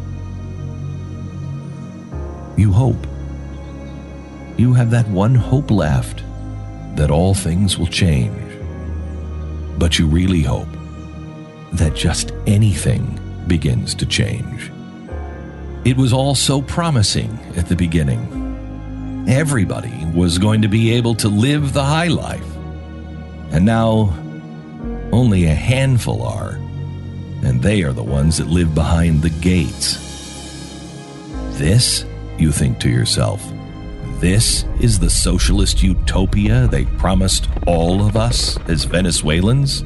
You hope. You have that one hope left, that all things will change. But you really hope that just anything begins to change. It was all so promising at the beginning. Everybody was going to be able to live the high life. And now, only a handful are, and they are the ones that live behind the gates. This, you think to yourself, this is the socialist utopia they promised all of us as Venezuelans?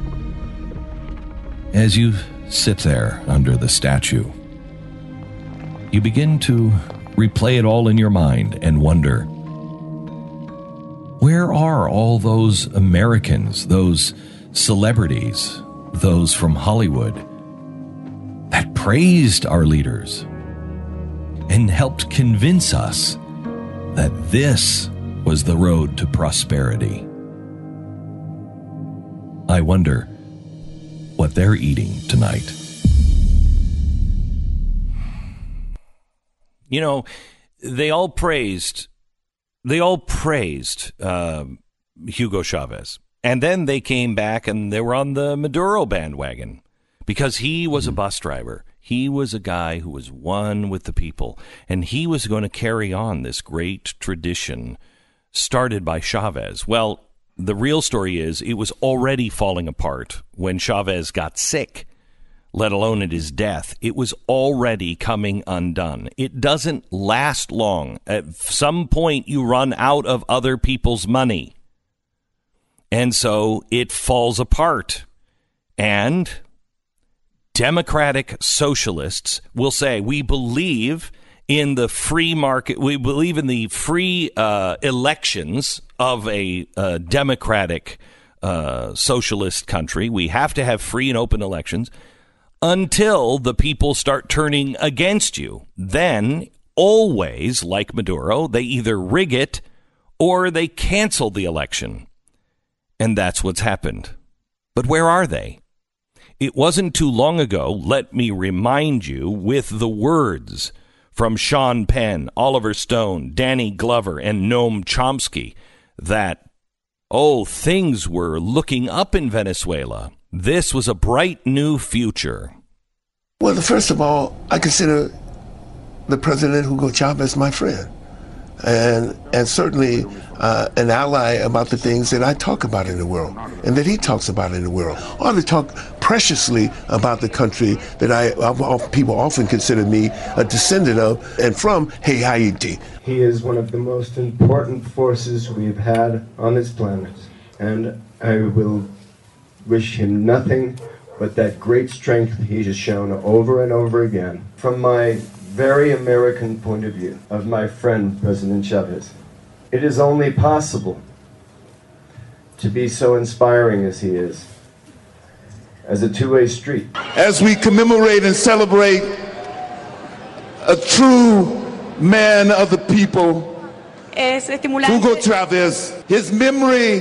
As you sit there under the statue, you begin to replay it all in your mind and wonder, where are all those Americans, those celebrities, those from Hollywood that praised our leaders and helped convince us that this was the road to prosperity? I wonder what they're eating tonight. You know, they all praised Hugo Chavez. And then they came back and they were on the Maduro bandwagon because he was a bus driver. He was a guy who was one with the people, and he was going to carry on this great tradition started by Chavez. Well, the real story is it was already falling apart when Chavez got sick, let alone at his death. It was already coming undone. It doesn't last long. At some point, you run out of other people's money. And so it falls apart. And democratic socialists will say, we believe in the free market. We believe in the free elections of a democratic socialist country. We have to have free and open elections until the people start turning against you. Then, always, like Maduro, they either rig it or they cancel the election. And that's what's happened. But where are they? It wasn't too long ago, let me remind you, with the words from Sean Penn, Oliver Stone, Danny Glover, and Noam Chomsky that, things were looking up in Venezuela. This was a bright new future. Well, first of all, I consider the President Hugo Chavez my friend, and certainly an ally about the things that I talk about in the world and that he talks about in the world. I ought to talk preciously about the country that people often consider me a descendant of and from, Haiti. He is one of the most important forces we've had on this planet, and I will wish him nothing but that great strength he has shown over and over again. From my very American point of view of my friend, President Chavez, it is only possible to be so inspiring as he is, as a two-way street. As we commemorate and celebrate a true man of the people, Hugo Chavez, his memory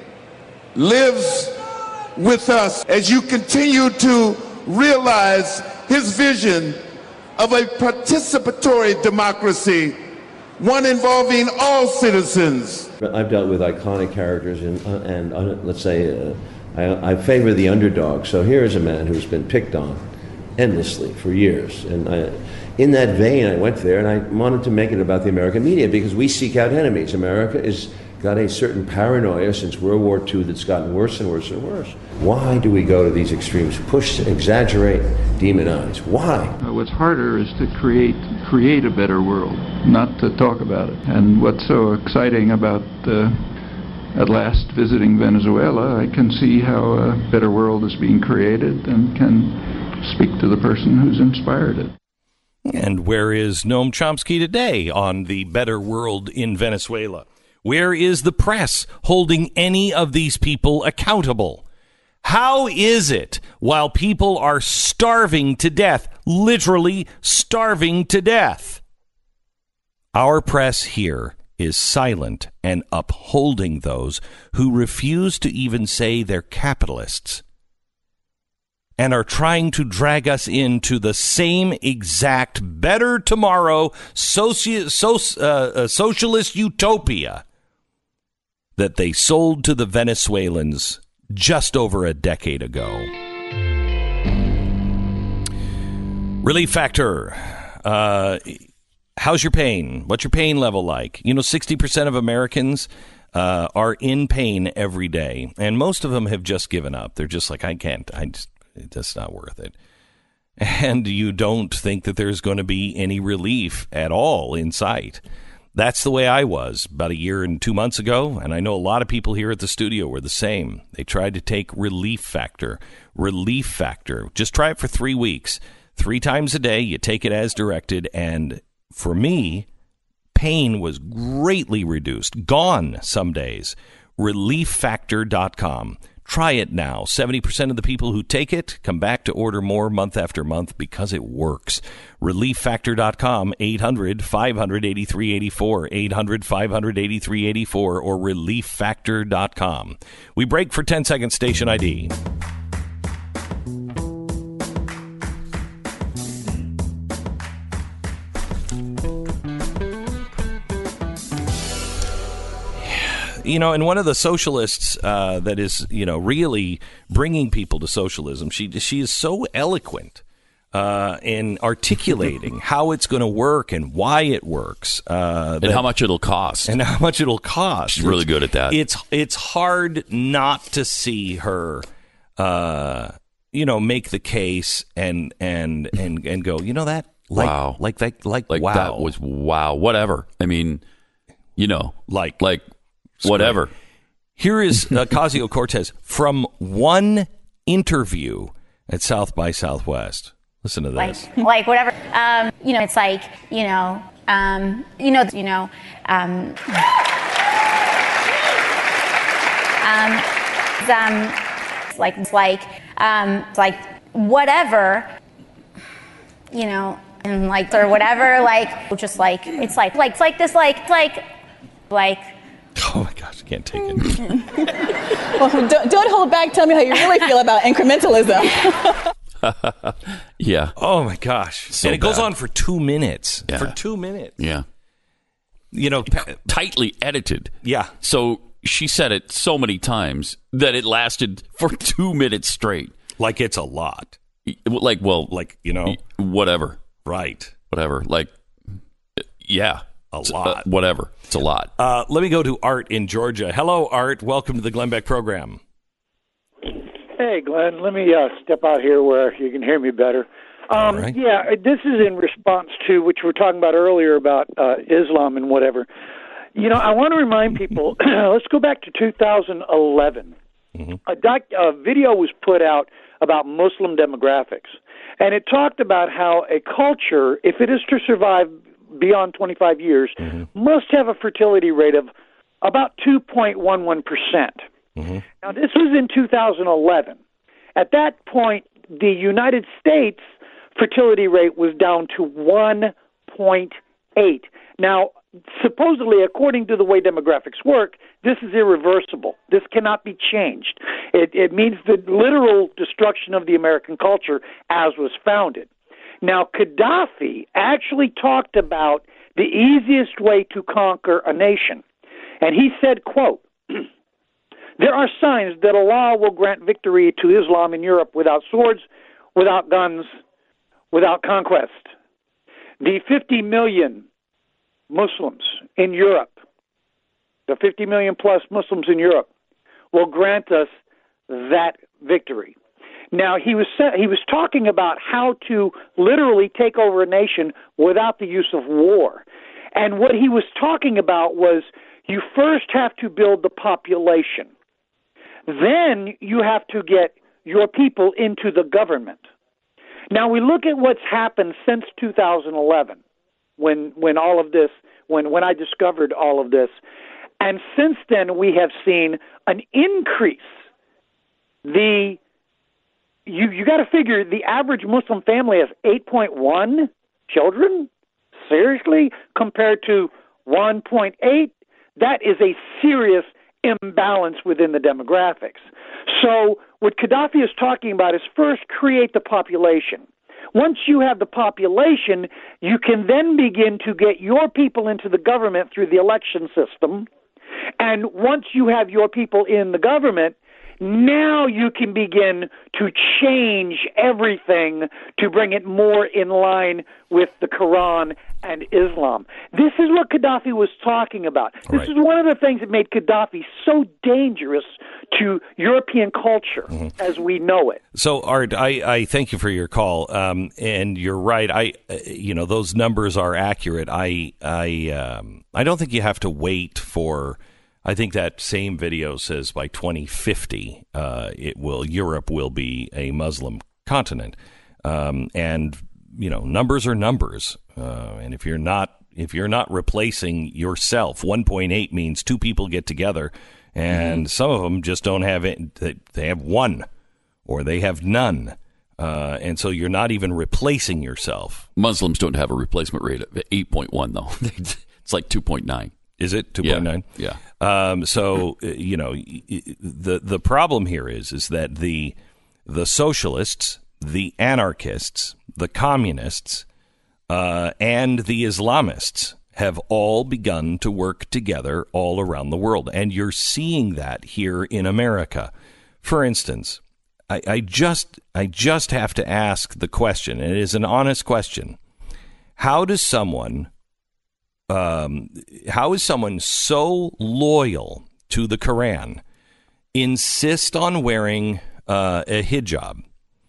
lives with us as you continue to realize his vision of a participatory democracy, one involving all citizens. I've dealt with iconic characters, and let's say I favor the underdog. So here is a man who's been picked on endlessly for years. And in that vein, I went there and I wanted to make it about the American media because we seek out enemies. America has got a certain paranoia since World War II that's gotten worse and worse and worse. Why do we go to these extremes? Push, exaggerate, demonize. Why? What's harder is to create a better world, not to talk about it. And what's so exciting about at last visiting Venezuela, I can see how a better world is being created and can speak to the person who's inspired it. And where is Noam Chomsky today on the better world in Venezuela? Where is the press holding any of these people accountable? How is it while people are starving to death, literally starving to death, our press here is silent and upholding those who refuse to even say they're capitalists and are trying to drag us into the same exact better tomorrow socialist utopia that they sold to the Venezuelans just over a decade ago. Relief Factor. How's your pain? What's your pain level like? 60% of Americans are in pain every day, and most of them have just given up. They're just like, it's just not worth it. And you don't think that there's going to be any relief at all in sight. That's the way I was about a year and 2 months ago, and I know a lot of people here at the studio were the same. They tried to take Relief Factor. Relief Factor. Just try it for 3 weeks. 3 times a day, you take it as directed, and for me, pain was greatly reduced. Gone some days. ReliefFactor.com. Try it now. 70% of the people who take it come back to order more month after month because it works. ReliefFactor.com, 800-500-8384, 800-500-8384, or ReliefFactor.com. We break for 10 seconds, station ID. And one of the socialists that is, really bringing people to socialism, she is so eloquent in articulating how it's going to work and why it works. And how much it'll cost. She's really good at that. It's hard not to see her, make the case and go, that? Wow. Wow. That was wow. Whatever. I mean, like whatever. Here is Ocasio-Cortez from one interview at South by Southwest. Listen to this. Like whatever. It's like, like whatever, and like, or whatever, like, just like, it's like this, like. Oh my gosh, I can't take it. Well, don't hold back. Tell me how you really feel about incrementalism. Yeah. Oh my gosh. So and it goes bad. on for 2 minutes. Yeah. For 2 minutes. Yeah. Tightly edited. Yeah. So she said it so many times that it lasted for 2 minutes straight. Like it's a lot. Whatever. Right. Whatever. Like, yeah. A lot. Whatever. It's a lot. Let me go to Art in Georgia. Hello, Art. Welcome to the Glenn Beck program. Hey, Glenn. Let me step out here where you can hear me better. Right. Yeah, this is in response to what you were talking about earlier about Islam and whatever. I want to remind people, let's go back to 2011. Mm-hmm. A video was put out about Muslim demographics, and it talked about how a culture, if it is to survive beyond 25 years, must have a fertility rate of about 2.11%. Now, this was in 2011. At that point, the United States fertility rate was down to 1.8. Now, supposedly, according to the way demographics work, this is irreversible. This cannot be changed. It means the literal destruction of the American culture as was founded. Now, Gaddafi actually talked about the easiest way to conquer a nation. And he said, quote, "There are signs that Allah will grant victory to Islam in Europe without swords, without guns, without conquest. The 50 million Muslims in Europe, the 50 million plus Muslims in Europe, will grant us that victory." Now, he was talking about how to literally take over a nation without the use of war. And what he was talking about was you first have to build the population. Then you have to get your people into the government. Now, we look at what's happened since 2011, when all of this, when I discovered all of this. And since then, we have seen an increase. You got to figure the average Muslim family has 8.1 children, seriously, compared to 1.8. That is a serious imbalance within the demographics. So what Gaddafi is talking about is first create the population. Once you have the population, you can then begin to get your people into the government through the election system. And once you have your people in the government, now you can begin to change everything to bring it more in line with the Quran and Islam. This is what Gaddafi was talking about. This is one of the things that made Gaddafi so dangerous to European culture as we know it. So, Art, I thank you for your call, and you're right. Those numbers are accurate. I don't think you have to wait for. I think that same video says by 2050, Europe will be a Muslim continent, and numbers are numbers, and if you're not replacing yourself, 1.8 means two people get together, and some of them just don't have it. They have one, or they have none, and so you're not even replacing yourself. Muslims don't have a replacement rate of 8.1 though. It's like 2.9. Is it 2.9? Yeah. So the problem here is that the socialists, the anarchists, the communists, and the Islamists have all begun to work together all around the world, and you're seeing that here in America. For instance, I just have to ask the question, and it is an honest question: how is someone so loyal to the Quran insist on wearing a hijab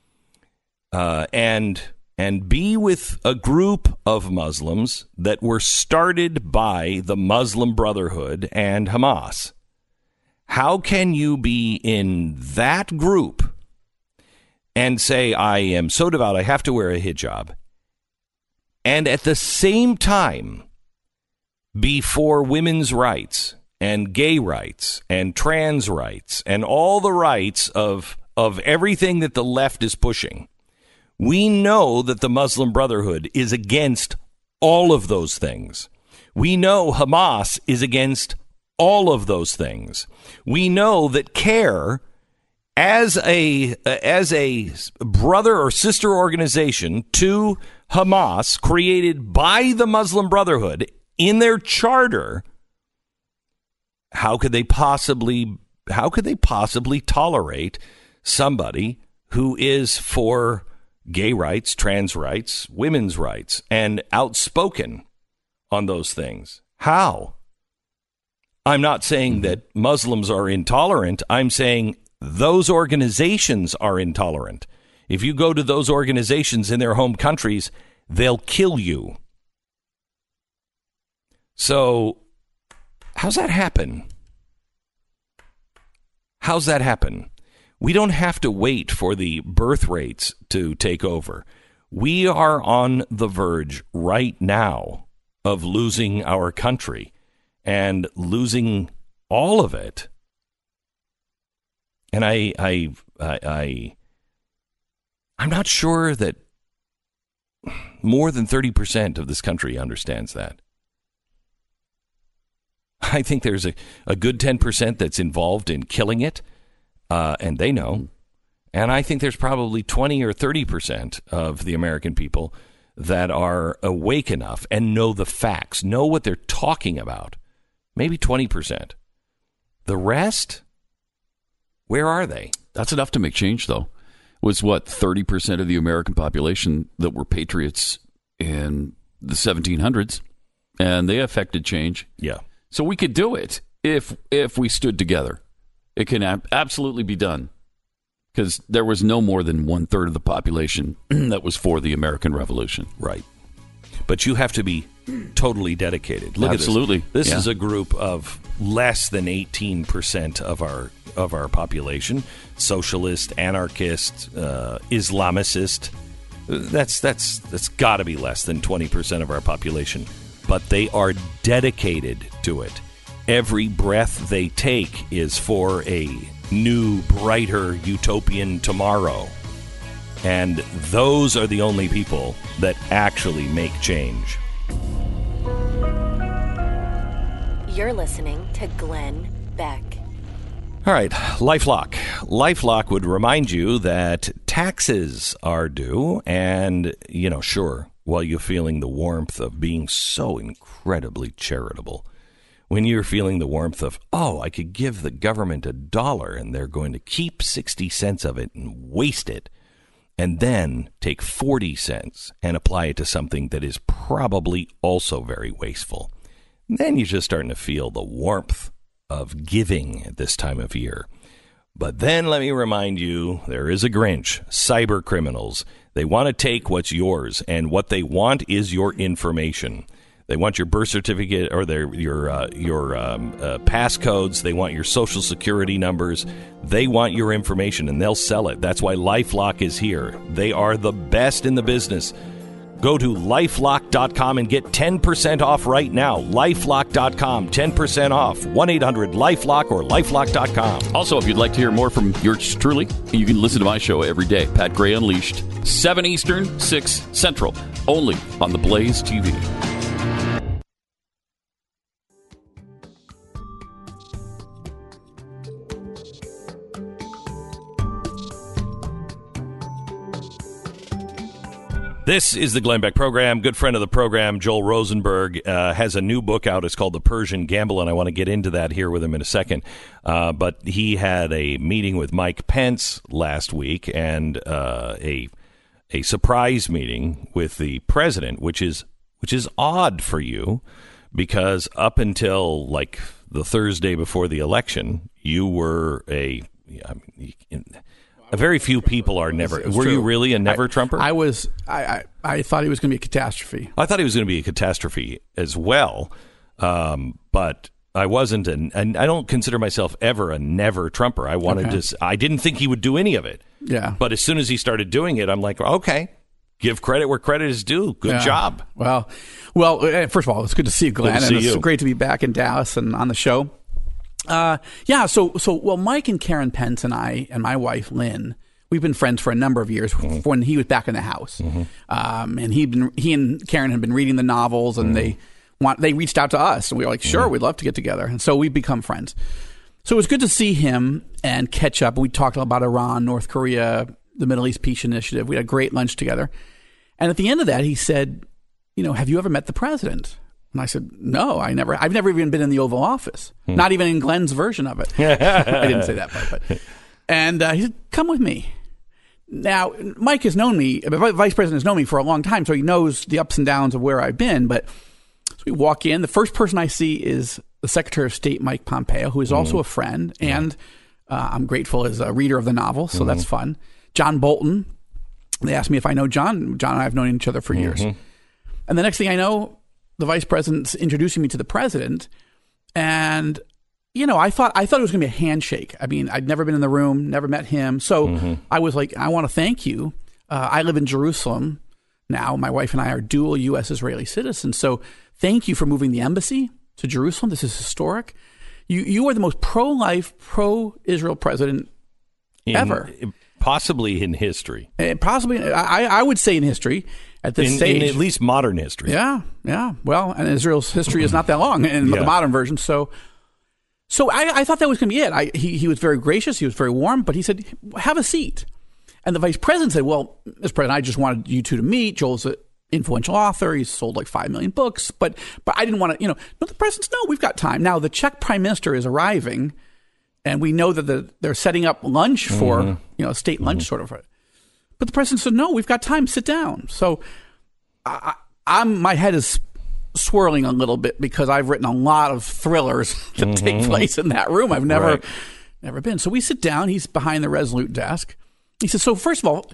and be with a group of Muslims that were started by the Muslim Brotherhood and Hamas? How can you be in that group and say, I am so devout, I have to wear a hijab, and at the same time be for women's rights and gay rights and trans rights and all the rights of everything that the left is pushing. We know that the Muslim Brotherhood is against all of those things. We know Hamas is against all of those things. We know that CARE, as a brother or sister organization to Hamas, created by the Muslim Brotherhood in their charter, how could they possibly tolerate somebody who is for gay rights, trans rights, women's rights, and outspoken on those things? How? I'm not saying that Muslims are intolerant. I'm saying those organizations are intolerant. If you go to those organizations in their home countries, they'll kill you. So, how's that happen? How's that happen? We don't have to wait for the birth rates to take over. We are on the verge right now of losing our country and losing all of it. And I'm not sure that more than 30% of this country understands that. I think there's a good 10% that's involved in killing it, and they know. And I think there's probably 20 or 30% of the American people that are awake enough and know the facts, know what they're talking about. Maybe 20%. The rest, where are they? That's enough to make change, though. Was what, 30% of the American population that were patriots in the 1700s, and they affected change. Yeah. So we could do it if we stood together. It can absolutely be done, because there was no more than 1/3 of the population that was for the American Revolution. Right. But you have to be totally dedicated. Look Absolutely. at this. This is a group of less than 18% of our population. Socialist, anarchist, Islamicist. That's got to be less than 20% of our population. But they are dedicated to it. Every breath they take is for a new, brighter, utopian tomorrow. And those are the only people that actually make change. You're listening to Glenn Beck. All right, LifeLock. LifeLock would remind you that taxes are due, and, sure, while you're feeling the warmth of being so incredibly charitable, when you're feeling the warmth of, I could give the government $1 and they're going to keep 60 cents of it and waste it, and then take 40 cents and apply it to something that is probably also very wasteful. Then you're just starting to feel the warmth of giving at this time of year. But then let me remind you, there is a Grinch, cyber criminals. They want to take what's yours, and what they want is your information. They want your birth certificate or your passcodes. They want your social security numbers. They want your information, and they'll sell it. That's why LifeLock is here. They are the best in the business. Go to LifeLock.com and get 10% off right now. LifeLock.com, 10% off. 1-800-LifeLock or LifeLock.com. Also, if you'd like to hear more from yours truly, you can listen to my show every day, Pat Gray Unleashed, 7 Eastern, 6 Central, only on the Blaze TV. This is the Glenn Beck Program. Good friend of the program, Joel Rosenberg, has a new book out. It's called The Persian Gamble, and I want to get into that here with him in a second. But he had a meeting with Mike Pence last week, and a surprise meeting with the president, which is odd for you, because up until like the Thursday before the election, you were very few people are never. Were you really a never Trumper? I was. I thought he was going to be a catastrophe. I thought he was going to be a catastrophe as well. But I wasn't, and I don't consider myself ever a never Trumper. I wanted to. I didn't think he would do any of it. Yeah. But as soon as he started doing it, I'm like, okay, give credit where credit is due. Good job. Well, first of all, it's good to see you, Glenn. And it's great to be back in Dallas and on the show. So Mike and Karen Pence and I and my wife, Lynn, we've been friends for a number of years when he was back in the House. And he and Karen had been reading the novels, and they reached out to us, and we were like, sure, we'd love to get together. And so we've become friends. So it was good to see him and catch up. We talked about Iran, North Korea, the Middle East Peace Initiative. We had a great lunch together. And at the end of that, he said, have you ever met the president? And I said, no, I've never even been in the Oval Office, not even in Glenn's version of it. I didn't say that part. And he said, come with me. Now, Mike has known me, the vice president has known me for a long time, so he knows the ups and downs of where I've been. But so we walk in. The first person I see is the Secretary of State, Mike Pompeo, who is also a friend, and I'm grateful as a reader of the novel, so that's fun. John Bolton. They asked me if I know John. John and I have known each other for years. And the next thing I know, the vice president's introducing me to the president, and I thought it was going to be a handshake. I mean, I'd never been in the room, never met him, so I was like, I want to thank you. I live in Jerusalem now. My wife and I are dual U.S. Israeli citizens, so thank you for moving the embassy to Jerusalem. This is historic. You are the most pro-life, pro-Israel president ever, possibly in history. Possibly, I would say in history. At this stage, in at least modern history. Yeah. Well, and Israel's history is not that long in the modern version. So I thought that was going to be it. He was very gracious. He was very warm. But he said, have a seat. And the vice president said, well, Mr. President, I just wanted you two to meet. Joel's an influential author. He's sold like 5 million books. But I didn't want to, no, the president's, no, we've got time. Now, the Czech prime minister is arriving. And we know that they're setting up lunch for, state lunch sort of. But the president said, no, we've got time. Sit down. So my head is swirling a little bit because I've written a lot of thrillers that take place in that room. I've never been. So we sit down. He's behind the Resolute desk. He says, so first of all,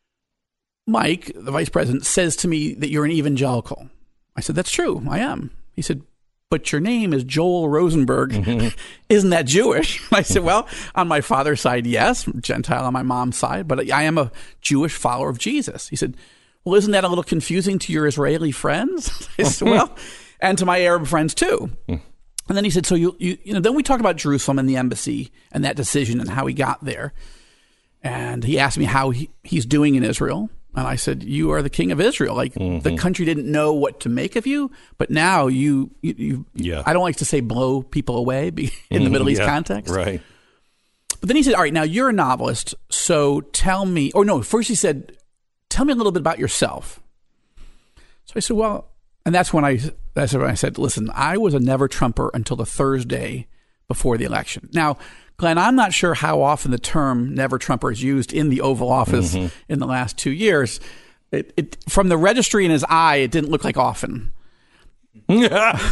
Mike, the vice president, says to me that you're an evangelical. I said, that's true. I am. He said, but your name is Joel Rosenberg. Isn't that Jewish? I said, well, on my father's side, yes. Gentile on my mom's side, but I am a Jewish follower of Jesus. He said, well, isn't that a little confusing to your Israeli friends? I said, well, and to my Arab friends too. And then he said, so then we talked about Jerusalem and the embassy and that decision and how he got there. And he asked me how he's doing in Israel. And I said, you are the king of Israel. Like the country didn't know what to make of you, but now you I don't like to say blow people away in the Middle East context. Right. But then he said, all right, now you're a novelist. So tell me, first he said, tell me a little bit about yourself. So I said, well, and that's when I said, listen, I was a never Trumper until the Thursday before the election. Now, Glenn, I'm not sure how often the term never Trumper is used in the Oval Office in the last 2 years. It from the registry in his eye, it didn't look like often. Or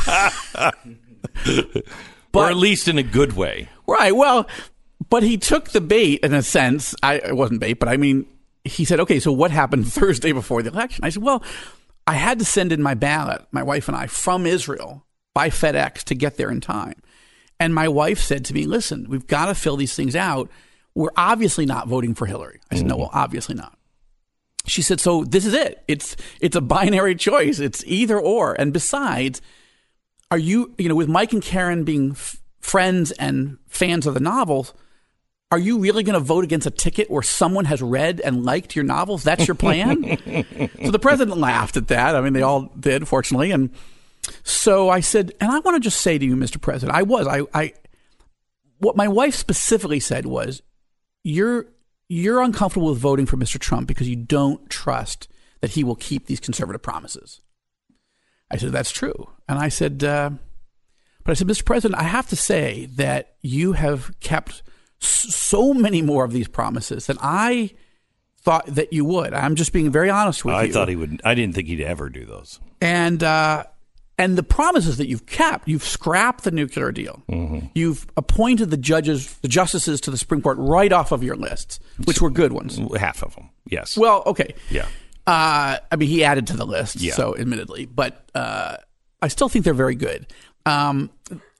at least in a good way. Right. Well, but he took the bait in a sense. It wasn't bait, but I mean, he said, okay, so what happened Thursday before the election? I said, well, I had to send in my ballot, my wife and I, from Israel by FedEx to get there in time. And my wife said to me, listen, we've got to fill these things out. We're obviously not voting for Hillary. I said, no, well, obviously not. She said, so this is it. It's a binary choice. It's either or. And besides, are you, with Mike and Karen being friends and fans of the novels, are you really going to vote against a ticket where someone has read and liked your novels? That's your plan? So the president laughed at that. I mean, they all did, fortunately. And so I said, and I want to just say to you, Mr. President, what my wife specifically said was, you're uncomfortable with voting for Mr. Trump because you don't trust that he will keep these conservative promises. I said, that's true. And I said, Mr. President, I have to say that you have kept so many more of these promises than I thought that you would. I'm just being very honest with you. I thought he would. I didn't think he'd ever do those. And the promises that you've kept, you've scrapped the nuclear deal. You've appointed the justices to the Supreme Court right off of your lists, which were good ones. Half of them, yes. Well, okay. Yeah. I mean, he added to the list, so admittedly, but I still think they're very good.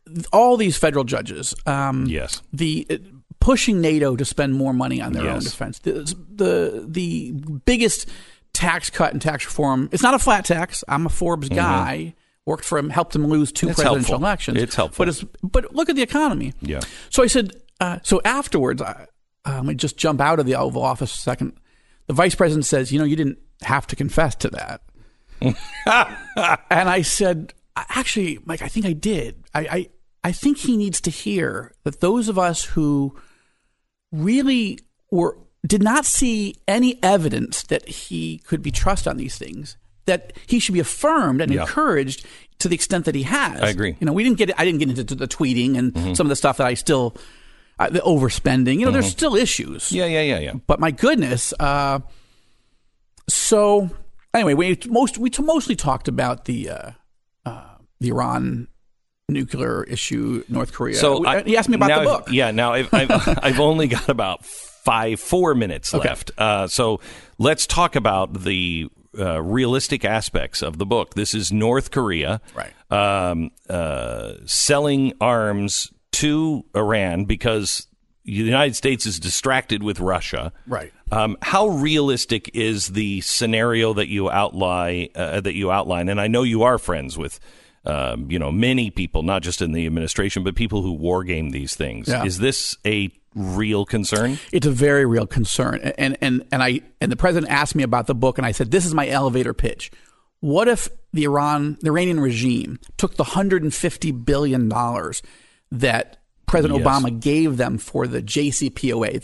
all these federal judges, yes, pushing NATO to spend more money on their own defense, the biggest tax cut and tax reform. It's not a flat tax. I'm a Forbes guy. Worked for him, helped him lose 2 presidential elections. It's helpful. But look at the economy. Yeah. So I said, so afterwards, I just jump out of the Oval Office a second. The vice president says, you didn't have to confess to that. And I said, actually, Mike, I think I did. I think he needs to hear that those of us who really did not see any evidence that he could be trusted on these things, that he should be affirmed and encouraged to the extent that he has. I agree. I didn't get into the tweeting and some of the stuff that I still, the overspending. There's still issues. Yeah. But my goodness. So anyway, we mostly talked about the Iran nuclear issue, North Korea. So he asked me about the book. Yeah. Now I've only got about 4 minutes left. So let's talk about the realistic aspects of the book. This is North Korea, selling arms to Iran because the United States is distracted with Russia. Right. How realistic is the scenario that you outline? And I know you are friends with, many people, not just in the administration, but people who war game these things. Yeah. Is this a real concern? It's a very real concern. And the president asked me about the book, and I said, this is my elevator pitch. What if the Iranian regime took the $150 billion that President Obama gave them for the JCPOA,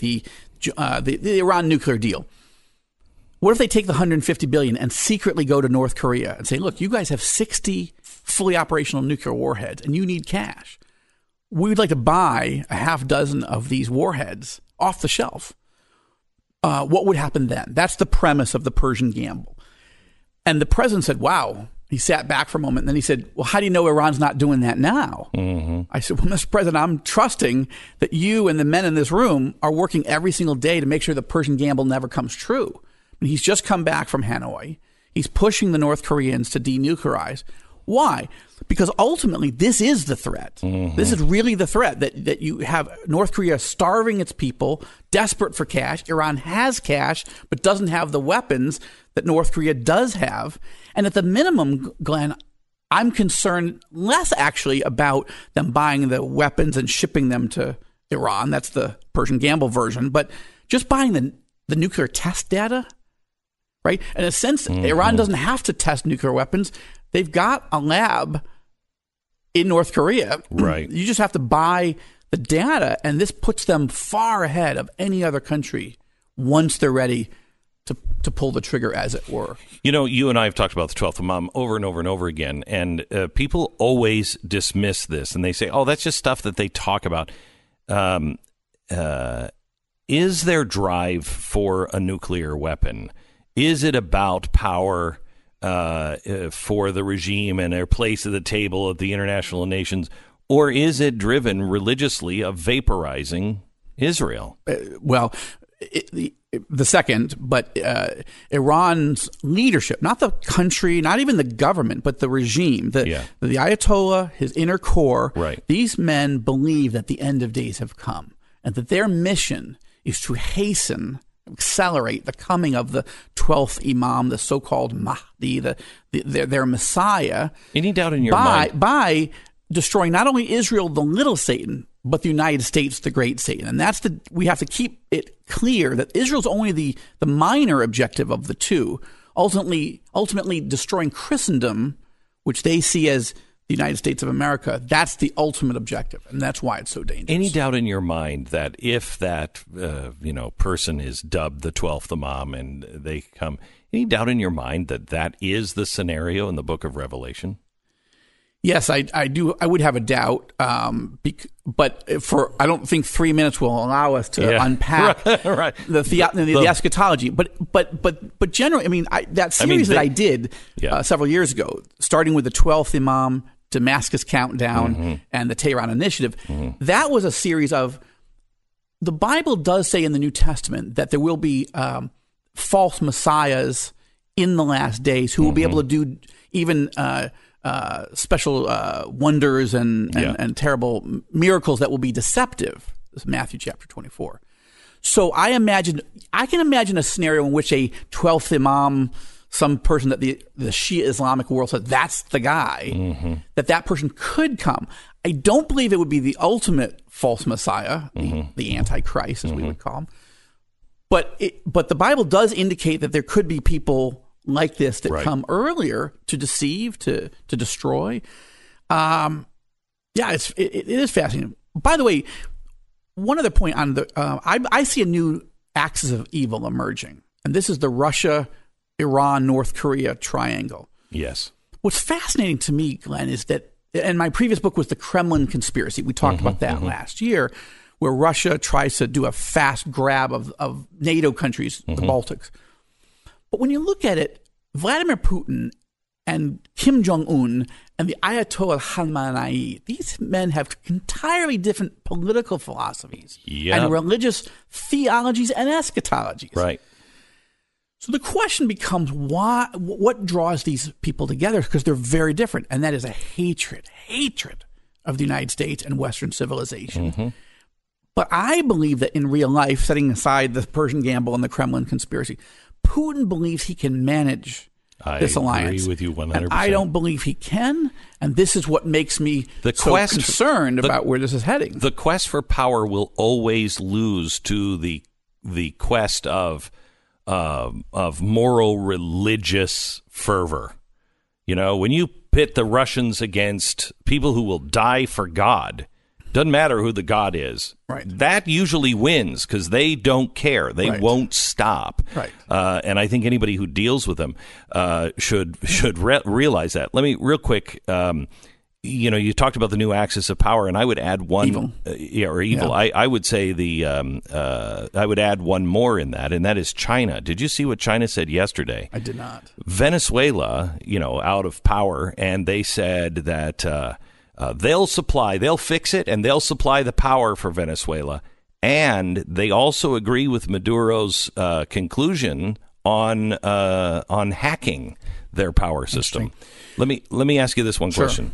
the Iran nuclear deal? What if they take the $150 billion and secretly go to North Korea and say, look, you guys have 60 fully operational nuclear warheads and you need cash. We would like to buy a half dozen of these warheads off the shelf. What would happen then? That's the premise of the Persian gamble. And the president said, wow. He sat back for a moment, and then he said, well, how do you know Iran's not doing that now? I said, well, Mr. President, I'm trusting that you and the men in this room are working every single day to make sure the Persian gamble never comes true. And he's just come back from Hanoi. He's pushing the North Koreans to denuclearize. Why? Because ultimately, this is the threat. This is really the threat, that you have North Korea starving its people, desperate for cash. Iran has cash, but doesn't have the weapons that North Korea does have. And at the minimum, Glenn, I'm concerned less actually about them buying the weapons and shipping them to Iran. That's the Persian gamble version. But just buying the nuclear test data, right? In a sense, Iran doesn't have to test nuclear weapons. They've got a lab in North Korea. Right. You just have to buy the data, and this puts them far ahead of any other country once they're ready to pull the trigger, as it were. You and I have talked about the 12th Imam over and over and over again, and people always dismiss this, and they say, oh, that's just stuff that they talk about. Is there drive for a nuclear weapon? Is it about power for the regime and their place at the table of the international nations, or is it driven religiously of vaporizing Israel? The second, but Iran's leadership, not the country, not even the government, but the regime, the Ayatollah, his inner core, these men believe that the end of days have come and that their mission is to accelerate the coming of the 12th Imam, the so-called Mahdi, their Messiah. Any doubt in your mind? By destroying not only Israel, the little Satan, but the United States, the great Satan. And we have to keep it clear that Israel's only the minor objective of the two, ultimately destroying Christendom, which they see as the United States of America. That's the ultimate objective, and that's why it's so dangerous. Any doubt in your mind that if that person is dubbed the 12th Imam and they come, any doubt in your mind that is the scenario in the book of Revelation? Yes, I do. I would have a doubt, but I don't think 3 minutes will allow us to unpack the eschatology. But generally, I mean, that series that I did several years ago, starting with the 12th Imam, Damascus Countdown, and the Tehran Initiative, that was a series of. The Bible does say in the New Testament that there will be false messiahs in the last days who will be able to do even special wonders and terrible miracles that will be deceptive. This is Matthew chapter 24. So I can imagine a scenario in which a 12th Imam, some person that the Shia Islamic world said that's the guy, that person could come. I don't believe it would be the ultimate false Messiah, the Antichrist, as we would call him. But the Bible does indicate that there could be people like this that come earlier to deceive, to destroy. It is fascinating. By the way, one other point on I see a new axis of evil emerging, and this is the Russia, Iran, North Korea triangle. Yes. What's fascinating to me, Glenn, is that, and my previous book was The Kremlin Conspiracy. We talked about that last year, where Russia tries to do a fast grab of NATO countries, the Baltics. But when you look at it, Vladimir Putin and Kim Jong-un and the Ayatollah Khamenei, these men have entirely different political philosophies and religious theologies and eschatologies. Right. So the question becomes, what draws these people together? Because they're very different, and that is a hatred of the United States and Western civilization. But I believe that in real life, setting aside the Persian Gamble and the Kremlin conspiracy, Putin believes he can manage this alliance. I agree with you 100%. And I don't believe he can, and this is what makes me concerned about where this is heading. The quest for power will always lose to the quest of moral religious fervor. You know, when you pit the Russians against people who will die for God, doesn't matter who the God is. Right. That usually wins because they don't care. They won't stop. Right. And I think anybody who deals with them should realize that. Let me real quick. You talked about the new axis of power, and I would add one. Evil. Evil. Yeah. I would say I would add one more in that, and that is China. Did you see what China said yesterday? I did not. Venezuela, out of power, and they said that they'll fix it, and they'll supply the power for Venezuela. And they also agree with Maduro's conclusion on hacking their power system. Let me ask you this one question.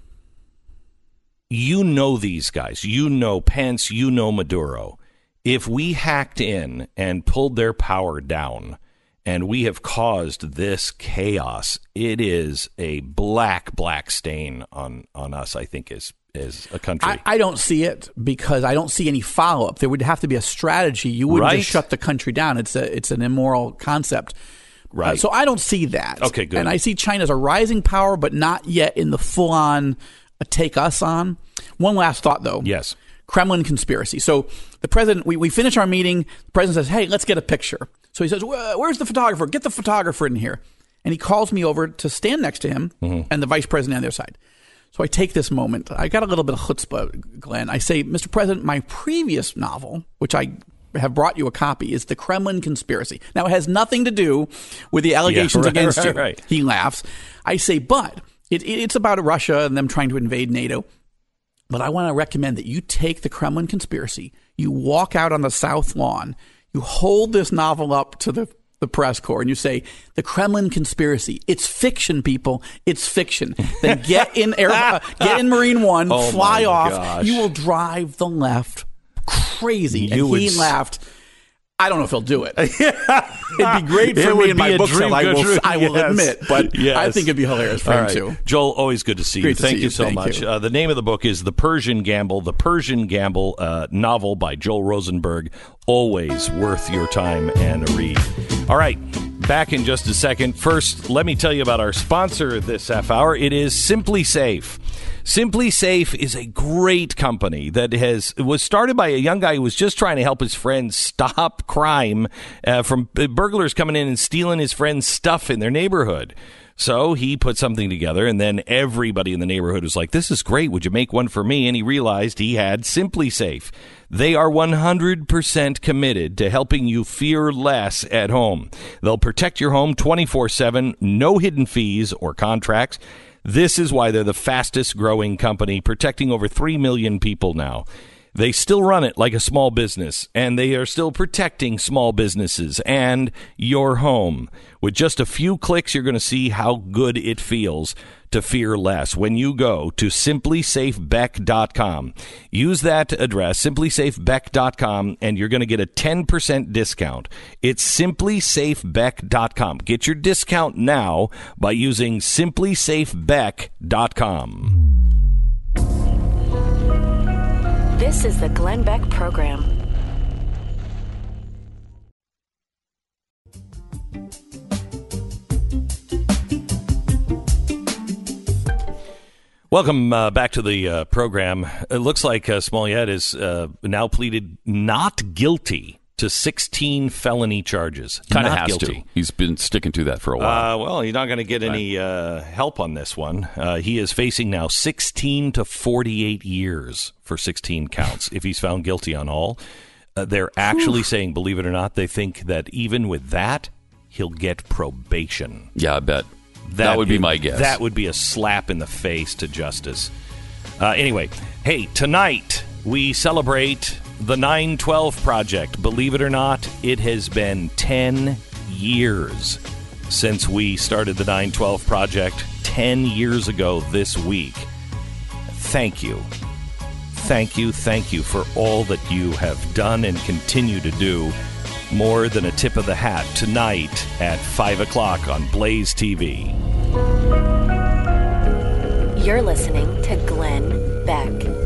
You know these guys. You know Pence. You know Maduro. If we hacked in and pulled their power down, and we have caused this chaos, it is a black stain on us, I think, as a country. I don't see it because I don't see any follow-up. There would have to be a strategy. You wouldn't just shut the country down. It's an immoral concept. Right. So I don't see that. Okay, good. And I see China as a rising power, but not yet in the full-on take us on. One last thought, though. Yes. Kremlin conspiracy. So the president, we finish our meeting. The president says, hey, let's get a picture. So he says, where's the photographer? Get the photographer in here. And he calls me over to stand next to him and the vice president on the other side. So I take this moment. I got a little bit of chutzpah, Glenn. I say, Mr. President, my previous novel, which I have brought you a copy, is The Kremlin Conspiracy. Now, it has nothing to do with the allegations against you. Right. He laughs. I say, but it's about Russia and them trying to invade NATO. But I want to recommend that you take The Kremlin Conspiracy, you walk out on the South Lawn, you hold this novel up to the press corps, and you say, The Kremlin Conspiracy, it's fiction, people, it's fiction. Then get in Marine One, fly off. Gosh. You will drive the left crazy. He laughed. I don't know if he'll do it. It'd be great for me in my book sale, I will admit, but I think it'd be hilarious for him too. Joel, always good to see you. Thank you so much. The name of the book is The Persian Gamble, novel by Joel Rosenberg. Always worth your time and a read. All right, back in just a second. First, let me tell you about our sponsor this half hour. It is Simply Safe. Simply Safe is a great company that was started by a young guy who was just trying to help his friends stop crime from burglars coming in and stealing his friends' stuff in their neighborhood. So he put something together, and then everybody in the neighborhood was like, this is great. Would you make one for me? And he realized he had Simply Safe. They are 100% committed to helping you fear less at home. They'll protect your home 24/7, no hidden fees or contracts. This is why they're the fastest growing company, protecting over 3 million people now. They still run it like a small business, and they are still protecting small businesses and your home. With just a few clicks, you're going to see how good it feels to fear less when you go to simplysafebeck.com. Use that address, simplysafebeck.com, and you're going to get a 10% discount. It's simplysafebeck.com. Get your discount now by using simplysafebeck.com. This is the Glenn Beck Program. Welcome back to the program. It looks like Smollett is now pleaded not guilty to 16 felony charges. Kind of has guilty. to. He's been sticking to that for a while. Well, you're not going to get any help on this one. He is facing now 16 to 48 years for 16 counts. If he's found guilty on all, they're actually saying, believe it or not, they think that even with that, he'll get probation. Yeah, I bet. That would be my guess. That would be a slap in the face to justice. Anyway, hey, tonight we celebrate the 9/12 Project. Believe it or not, it has been 10 years since we started the 9/12 Project 10 years ago this week. Thank you. Thank you for all that you have done and continue to do. More than a tip of the hat tonight at 5 o'clock on Blaze TV. You're listening to Glenn Beck.